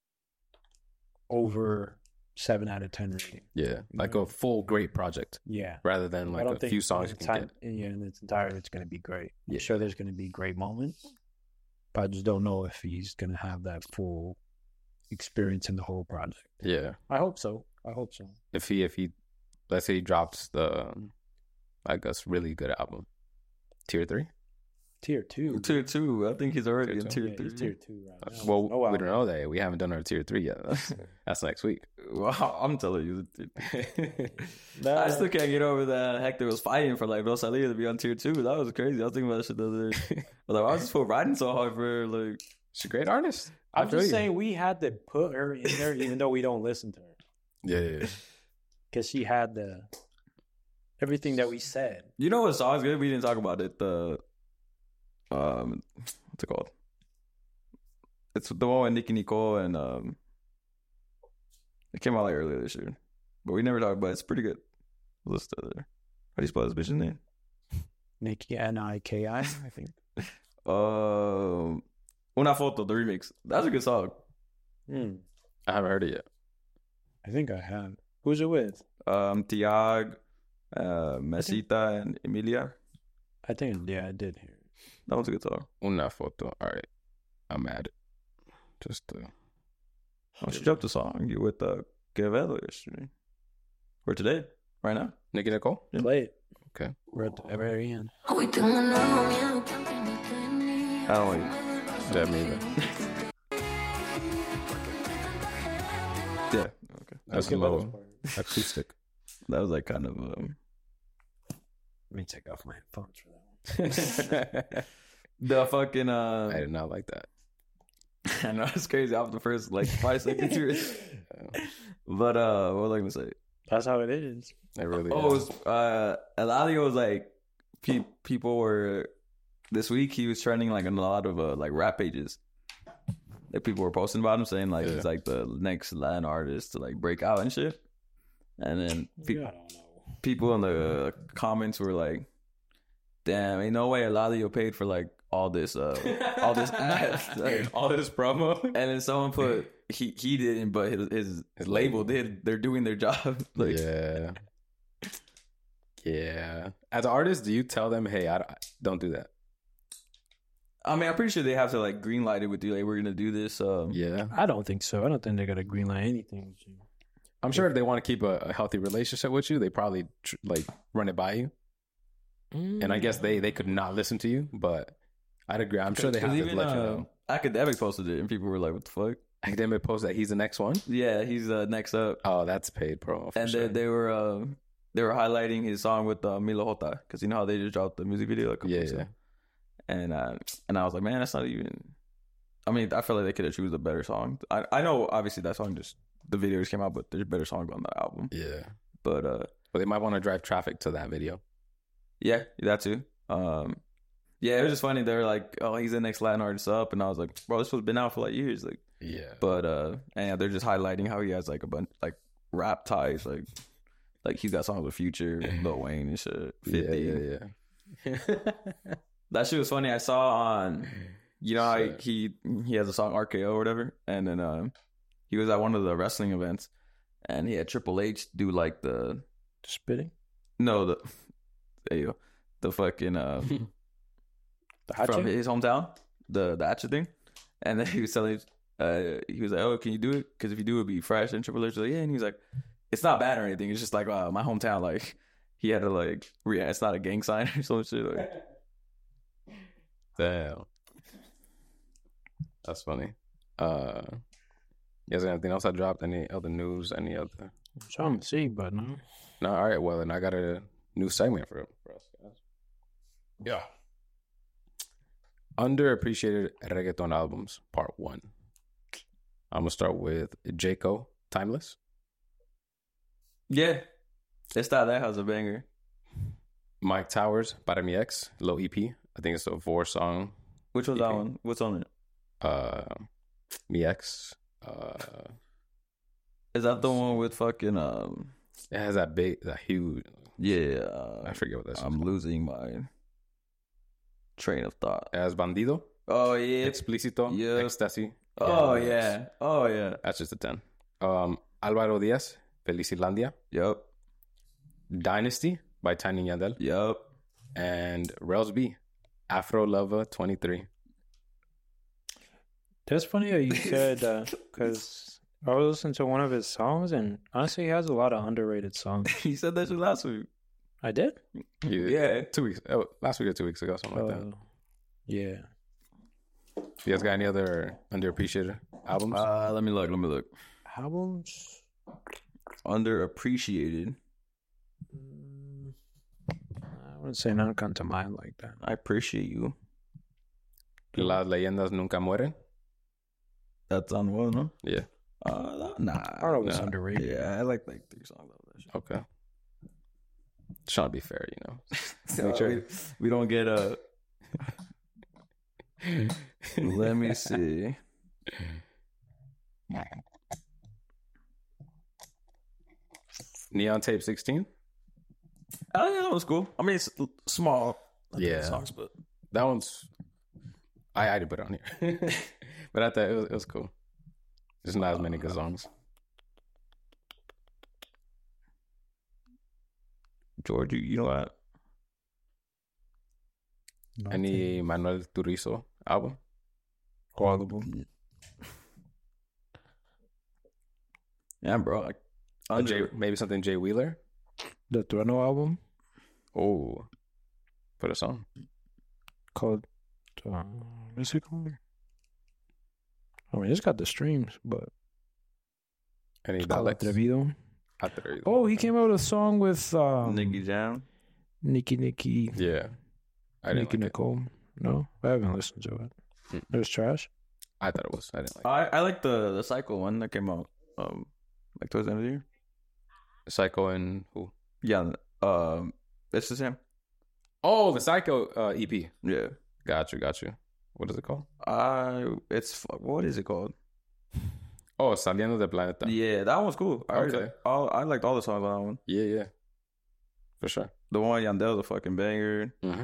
over 7 out of 10 rating. Yeah, like a full great project Yeah. rather than I like don't a think few songs you in can get. in its entirety, it's going to be great. Yeah. I'm sure there's going to be great moments, but I just don't know if he's going to have that full experience in the whole project. Yeah, I hope so. if he, let's say he drops the, I guess, really good album, tier 3. Tier 2. tier 2. I think he's already Tier in two? tier Yeah, 3. he's tier 2 right now. Well, No we album. don't know that. We haven't done our tier 3 yet. That's next week. Well, I'm telling you, Nah. I still can't get over that Hector was fighting for like Rosalia to be on tier 2. That was crazy. I was thinking about that shit the other day. I was like, why was this fool riding so hard for her? Like, She's a great artist. I'm feel just you. saying we had to put her in there even though we don't listen to her. Yeah. Because she had everything that we said. you know what song's good? We didn't talk about it. The what's it called? It's the one with Nicki Nicole and it came out like earlier this year, but we never talked about it. It's pretty good. Let's do it. How do you spell this bitch's name? Nikki Niki, I think. Una Foto, the remix. That's a good song. I haven't heard it yet. I think I have. Who's it with? Tiag, Mesita, and Emilia. I think, yeah, I did hear it. That was a good song. Una foto. All right. I'm at it. Just Oh, she dropped a song you with Quevedo yesterday. Or today, right now. Nicki Nicole? Yeah. Play it. Okay. We're at the very end. I don't like Yeah, me either. Yeah. Okay. That's a Okay, little that was- acoustic. That was like kind of Let me take off my headphones for that one. the fucking I did not like that. I know it's crazy off the first like 5 seconds to it. But what was I gonna say? That's how it is. It really Oh, it is. was, Eladio was like people were this week he was trending like in a lot of like rap pages. Like people were posting about him saying like Yeah. he's like the next Latin artist to like break out and shit. And then I don't know. people in the comments were like, "Damn, ain't no way Eladio paid for like all this ads." Like, All this promo. and then someone put he didn't, but his label did. They're doing their job. Like, Yeah. Yeah. As an artist, do you tell them, hey, don't do that? I mean, I'm pretty sure they have to like green light it with you. Like, we're gonna do this. Yeah. I don't think so. I don't think they got to greenlight anything with you. I'm sure if they want to keep a healthy relationship with you, they probably like run it by you. And I guess they could not listen to you, but I'd agree. I'm sure they have to even let you know. Academic posted it, and people were like, "What the fuck?" Academic post that he's the next one. Yeah, he's next up. Oh, that's paid promo. And they were highlighting his song with Milo Jota, because you know how they just dropped the music video. Yeah. And I was like, man, that's not even. I mean, I feel like they could have chosen a better song. I know, obviously, that song just the video just came out, but there's better songs on the album. Yeah, but they might want to drive traffic to that video. Yeah, that too. Yeah, it was just funny. They were like, "Oh, he's the next Latin artist up," and I was like, "Bro, this was been out for like years." Like, yeah. But and they're just highlighting how he has like a bunch like rap ties, like he's got songs with Future, Lil Wayne, and shit. 50. Yeah. That shit was funny. I saw on, you know, how he has a song RKO or whatever, and then he was at one of the wrestling events, and he had Triple H do like the Spitting? no the there you go, the fucking The from Hache? his hometown, the Hatchet thing, and then he was telling, he was like, "Oh, can you do it? Because if you do, it'll be fresh." And Triple H was like, "Yeah," and he was like, "It's not bad or anything. It's just like my hometown. Like he had to like, it's not a gang sign or some shit." Like, Damn, that's funny. You guys got anything else I dropped? Any other news? Any other? I'm trying to see, but no. No. All right. Well, then I got a new segment for us guys. Yeah. Underappreciated reggaeton albums, part 1. I'm gonna start with Jayco, Timeless. yeah, it's that has a banger. Mike Towers, Para Mi Ex, low EP. I think it's a 4 song. Which was that one? What's on it? Mi Ex. Is that the one with fucking It has that huge. Yeah, I forget what that's. I'm losing my train of thought. It has Bandido, Oh yeah. Explícito, Yeah. Ecstasy. Oh yeah. Oh yeah. That's just a 10. Álvaro Díaz, Felicilandia. Yep. Dynasty by Tiny Yandel. Yep. And Rels B, Afro Lover 23. That's funny that you said because I was listening to one of his songs, and honestly, he has a lot of underrated songs. He said that shit last week. I did? Yeah. 2 weeks. Oh, last week or 2 weeks ago, something like that. Yeah. You guys got any other underappreciated albums? Let me look. Albums? Underappreciated. I wouldn't say none come to mind like that. I appreciate you. Las leyendas nunca mueren. That's on one, huh? Yeah. Nah. I don't know if it's Nah. underrated. underrated. Yeah, I like 3 songs of that shit. Okay. Just trying to be fair, you know. Make sure. we don't get a. Let me see. Neon Tape 16. Oh yeah, that was cool. I mean, it's small. Yeah. songs, but That one's. I did put it on here, but I thought it was cool. There's not as many good songs. George, you know what? Any Manuel Turizo album? All of them. Yeah, bro. Like, Maybe something Jay Wheeler. The Trueno album Oh, put a song. called, what's it called? I mean, it's got the streams, but Any it's called dialects? Atrevido. Atrevido. Oh, he came out with a song with Nicky Jam. Nikki, Yeah, I didn't Nikki like it. Nicole. No, I haven't listened to it. It was trash. I thought it was. I didn't like it. I like the Psycho one that came out like towards the end of the year. Psycho and who? Yeah, it's the same. Oh, the Psycho EP. Yeah. Got you. What is it called? What is it called? Oh, Saliendo del Planeta. Yeah, that one's cool. Okay. I liked all the songs on that one. Yeah. For sure. The one Yandel's a fucking banger. Mhm.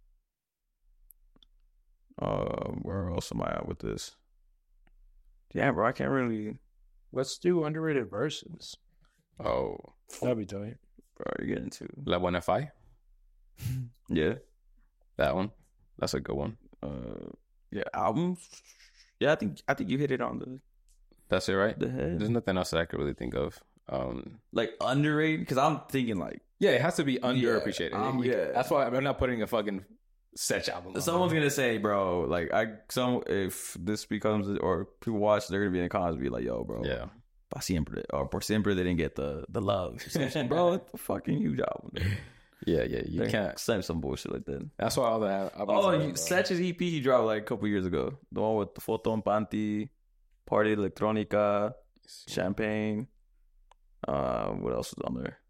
Where else am I at with this? Yeah, bro, I can't really. Let's do underrated verses. Oh, That'd be tight. Bro, you're getting to. La Buena Fi. Yeah. That one. That's a good one. Yeah, albums. Yeah, I think you hit it on That's it, right? the head. There's nothing else that I could really think of. Like underrated, because I'm thinking like Yeah, it has to be underappreciated. yeah. That's why I'm not putting a fucking Sech album. Someone's gonna say, bro, like if this becomes or people watch, they're gonna be in the comments, be like, yo, bro, Yeah. Pa Siempre or Por Siempre, they didn't get the love. Bro, it's a fucking huge album. Yeah. You They can't. say some bullshit like that. That's why all that. Sech's EP he dropped like a couple years ago. The one with the Photon Panty, Party Electronica, Champagne. What else was on there?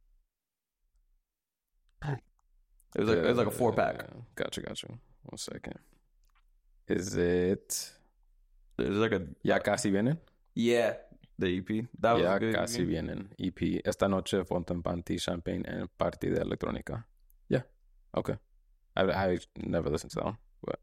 It was like a 4-pack. Gotcha. 1 second. Is it It was like a Ya Casi Vienen? the EP. That was Ya a good Casi EP. Vienen. EP. Esta noche, Fontaine Panty, Champagne, and Party de Electronica. Yeah. Okay. I never listened to that one, but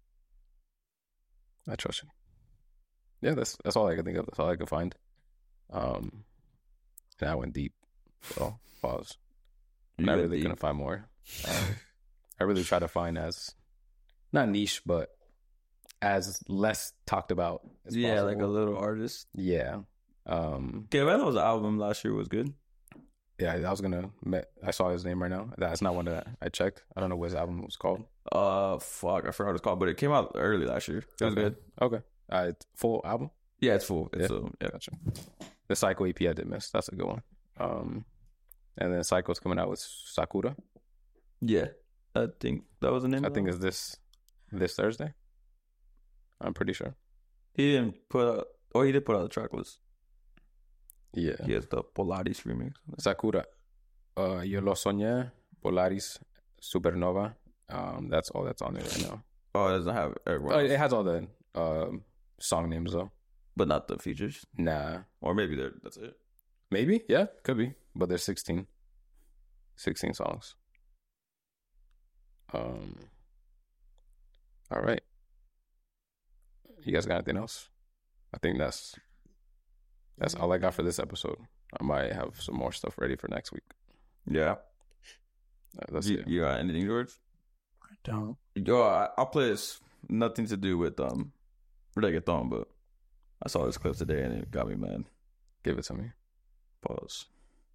I trust you. Yeah, that's all I can think of. That's all I could find. And I went deep. So pause. You I went really deep. couldn't find more. I really try to find not niche, but as less talked about as Yeah, possible. like a little artist. Yeah. Quevedo's album last year was good. Yeah, I saw his name right now. That's not one that I checked. I don't know what his album was called. Fuck, I forgot what it's called, but it came out early last year. It was good. Okay. Full album? Yeah, it's full. Yeah. So, yeah. Gotcha. The Psycho EP I did miss. That's a good one. And then Psycho's coming out with Sakura. Yeah. I think that was the name. I of think it. it's this Thursday. I'm pretty sure. He didn't put out. Oh, he did put out a track list. Yeah. He has the Polaris remix. Sakura. Yo Lo Soñé, Polaris, Supernova. That's all that's on there right now. Oh, it doesn't have everyone, Oh, else, it has all the song names though. but not the features. Nah. Or maybe that's it. Maybe? Yeah, could be. But there's 16 songs. All right. You guys got anything else? I think that's all I got for this episode. I might have some more stuff ready for next week. Yeah. Let's see. You got anything, George? Don't. Yo, I'll play this. Nothing to do with reggaeton, but I saw this clip today and it got me mad. Give it to me. Pause.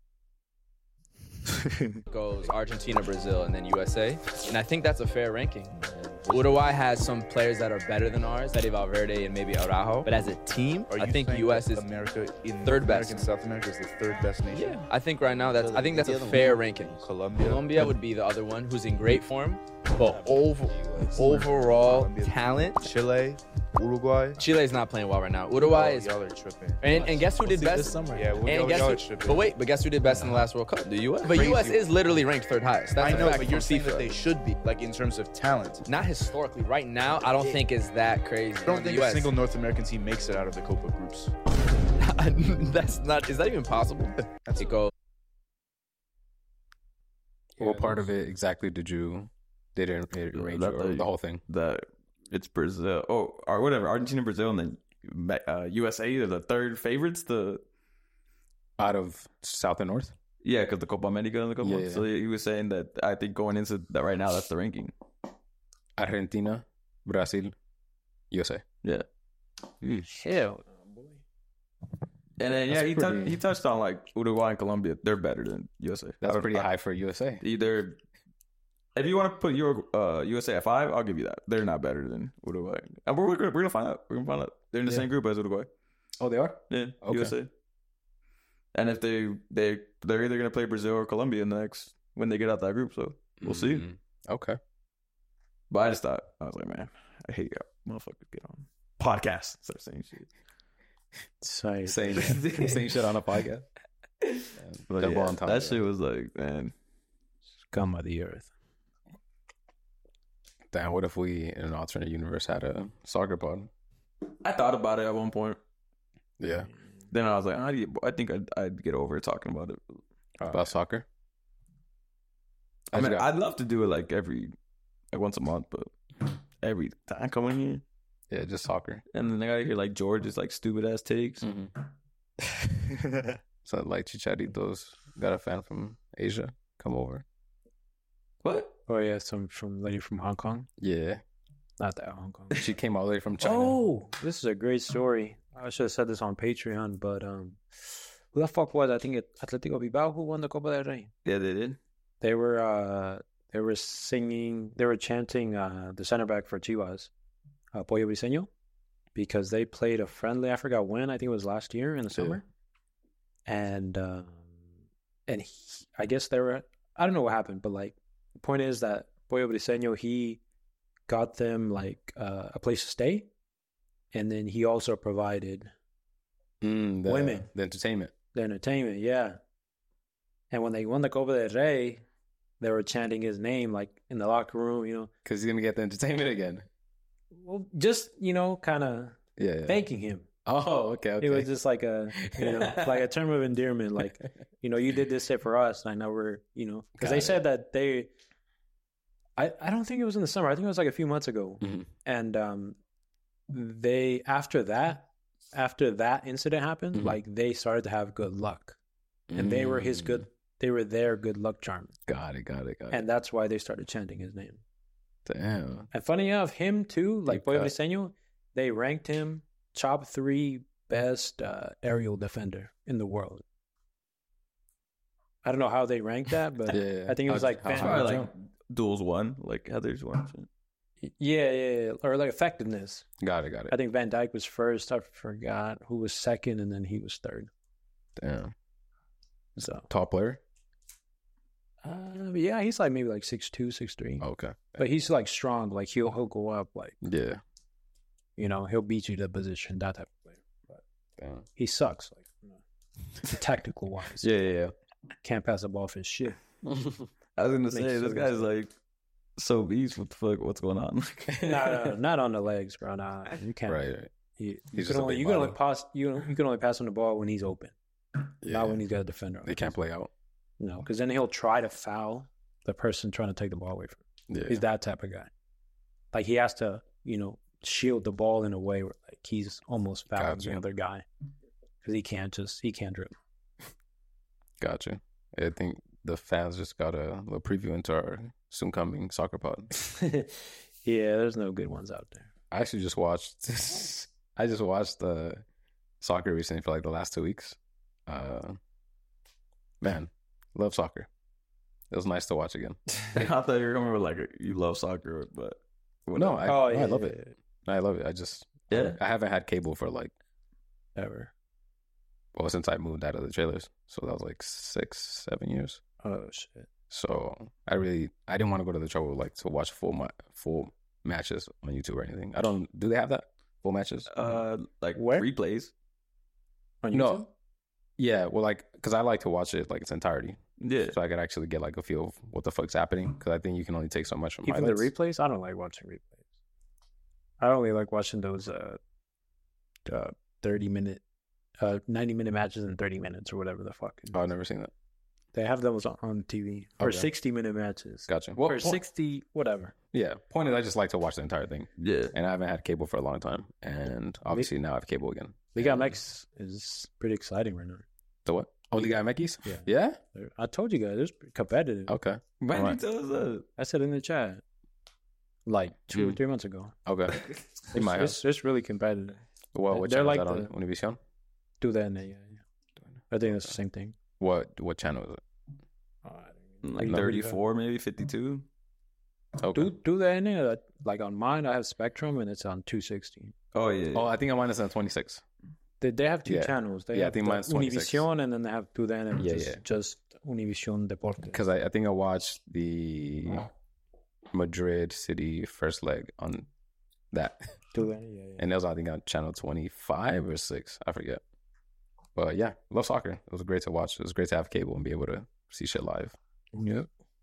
Goes Argentina, Brazil, and then USA. And I think that's a fair ranking. Uruguay has some players that are better than ours, Fede Valverde and maybe Araujo. But as a team, Are I you think saying US that is America in third North best. America and South America is the third best nation. Yeah, I think right now that's a fair ranking. Colombia would be the other one who's in great form, but overall Colombia. talent, Chile, Uruguay. Chile's not playing well right now. Uruguay is, Y'all are tripping. and guess who did best? Yeah, And guess y'all are who? tripping. But wait, guess who did best in the last World Cup? The U.S. But Crazy. US is literally ranked third highest. That's I a know, fact but you're from saying FIFA. that they should be, like in terms of talent. Not historically. Right now, I don't think it's that crazy. I don't The think a US. single North American team makes it out of the Copa groups. That's not. Is that even possible? It goes. What part of it exactly did it range or the whole thing? It's Brazil. Oh, or whatever. Argentina, Brazil, and then USA. They're the third favorites. Out of South and North? Yeah, because the Copa America and the Copa. Yeah. So he was saying that I think going into that right now, that's the ranking. Argentina, Brazil, USA. Yeah. Hell. And then That's he pretty- touched on like Uruguay and Colombia. They're better than USA. That's pretty high for USA. Either if you want to put your USA at 5, I'll give you that. They're not better than Uruguay. And we're gonna find out. We're gonna find out. They're in the same group as Uruguay. Oh, they are? Yeah, Okay. USA. And if they're either gonna play Brazil or Colombia next when they get out that group. So we'll see. Mhm. Okay. But I just thought I was like, man, I hate y'all motherfuckers get on podcasts start saying shit. Sorry. Saying shit on a podcast. But Double yeah, entendre. that shit was like, man, Scum of the earth. Damn, what if we in an alternate universe had a soccer pod? I thought about it at one point. Yeah. Then I was like, I think I'd get over talking about it. About soccer? I mean, I'd love to do it like once a month, but every time coming here, yeah, just soccer. and then I gotta hear like George's like stupid ass takes. So like Chicharito's got a fan from Asia come over. What? Oh yeah, some lady from Hong Kong. Yeah. Not that Hong Kong. She came all the way from China. Oh, this is a great story. I should have said this on Patreon, but who the fuck was? I think Atletico Bilbao who won the Copa del Rey. Yeah, they did. They were they were chanting the center back for Chivas, Pollo Briseño, because they played a friendly. I forgot when. I think it was last year in the summer, and I guess they were. I don't know what happened, but like the point is that Pollo Briseño, he got them like a place to stay, and then he also provided women the entertainment. the entertainment. Yeah, and when they won the Copa del Rey, they were chanting his name like in the locker room. You know, Because he's gonna get the entertainment again. well, just kind of Yeah. thanking him. Oh, okay. It was just like a like a term of endearment, like you did this shit for us, and I know we're because Got they it. said that they. I don't think it was in the summer. I think it was like a few months ago, Mhm. and they after that incident happened, Mhm. like they started to have good luck, and they were their good luck charm, Got it. and that's why they started chanting his name. Damn. And funny enough, him too, like Pollo got- Briseño, they ranked him top 3 best aerial defender in the world. I don't know how they ranked that, but Yeah. I think it was like How It's high probably was like duels won, like Heather's won. yeah, or like effectiveness. Got it. I think Van Dijk was first. I forgot who was second, and then he was third. Damn. So Top player? yeah, he's like maybe like 6'2", 6'3", Okay. but he's like strong. Like he'll go up, like Yeah. he'll beat you to the position. That type of player. But Damn. he sucks, like tactical wise. Yeah. Can't pass the ball for shit. I was gonna say Makes this so guy's much like so beast. What the fuck? What's going on? No, not on the legs, bro. Nah, you can't. Right. You He's can just a only big you can only body. pass you can only pass him the ball when he's open, Yeah. not when he's got a defender. on They him. can't play out. No, because then he'll try to foul the person trying to take the ball away from him. Yeah. He's that type of guy. Like he has to, shield the ball in a way where like he's almost fouling Gotcha. the other guy because he can't dribble. Gotcha. I think the fans just got a little preview into our soon coming soccer pod. Yeah, there's no good ones out there. I actually just watched the soccer recently for like the last 2 weeks. Man, love soccer. It was nice to watch again. I thought you were coming with like you love soccer, but No, I love yeah, it. I love it. I just Yeah. I haven't had cable for like ever. since I moved out of the trailers. So that was like 6-7 years. Oh shit. So I didn't want to go to the trouble like to watch full matches on YouTube or anything. Do they have that? Full matches? like Where? replays. On YouTube? No. Yeah, well, like, because I like to watch it like its entirety, Yeah, so I could actually get like a feel of what the fuck's happening. Because I think you can only take so much from Even highlights. the replays, I don't like watching replays. I only like watching those 30-minute, 90-minute matches in 30 minutes or whatever the fuck. Oh, I've never seen that. They have those on TV or Okay. 60-minute matches. Gotcha. Or Well, 60 whatever. yeah. Point is, I just like to watch the entire thing, yeah. and I haven't had cable for a long time, and obviously now I have cable again. Liga MX is pretty exciting right now. The what? Oh, Liga MX? Yeah. Yeah? I told you guys, it's competitive. Okay. When Alright. did you tell us that? I said in the chat like 2 or 3 months ago. Okay. You might have. It's really competitive. Well, what They're channel like is that on? the- Univision? Do that, yeah. I think it's the same thing. What channel is it? Like No. 34, maybe 52. Okay. Do that in there. Like on mine, I have Spectrum and it's on 260. Oh yeah. Oh, I think I'm on 26. They have 2 Yeah. channels. They Yeah, I have think the mine's 26. Univision and then they have Tudena and Yeah, yeah. just Univision Deportes. Because I think I watched the Madrid City first leg on that. Tudena, yeah. And that was, I think, on channel 25 or 6. I forget. But yeah, love soccer. It was great to watch. It was great to have cable and be able to see shit live. Yep.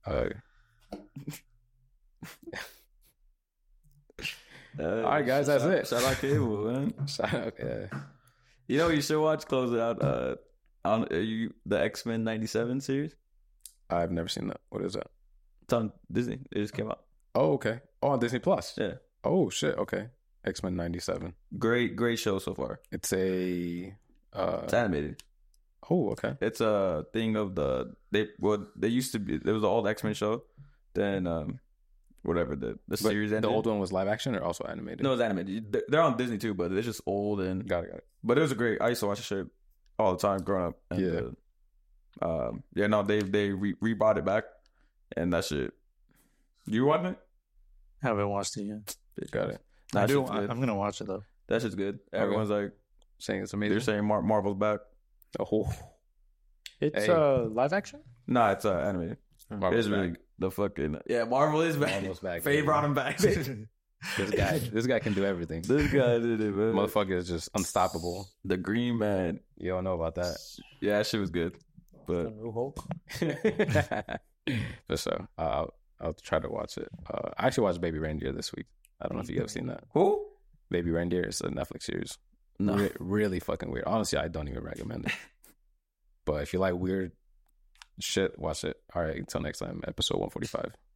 All right, guys, that's it. Shout out Cable, man. Shout out, yeah. You know what you should watch? Close it out. The X-Men 97 series? I've never seen that. What is that? It's on Disney. It just came out. Oh, okay. Oh, on Disney Plus. Yeah. Oh, shit. Okay. X-Men 97. Great show so far. It's a... It's animated. Oh, okay. It's a thing of they used to be, there was an old X-Men show. Then whatever the But series ended. the old one was live action or also animated? No, it's animated. They're on Disney too, but it's just old and Got it. but it was a great. I used to watch the shit all the time growing up. And, Yeah. they rebrought it back, and that shit You watching it? Haven't watched it yet. Got it. Nah, I that do. shit's good. I'm gonna watch it though. That shit's good. Everyone's like, Saying it's they're amazing. saying Marvel's back. Oh, It's Hey. live action. Nah, it's animated. Marvel's It's really back. the fucking Marvel is back. Marvel's back, Faye baby. brought him back. This guy can do everything. This guy did it, man. Motherfucker is just unstoppable. The Green Man. You don't know about that. Yeah, that shit was good. But New Hulk. For sure. I'll try to watch it. I actually watched Baby Reindeer this week. I don't know if you guys seen that. who? Baby Reindeer is a Netflix series. No. Really fucking weird. Honestly, I don't even recommend it. But if you like weird shit, watch it. All right, until next time, episode 145.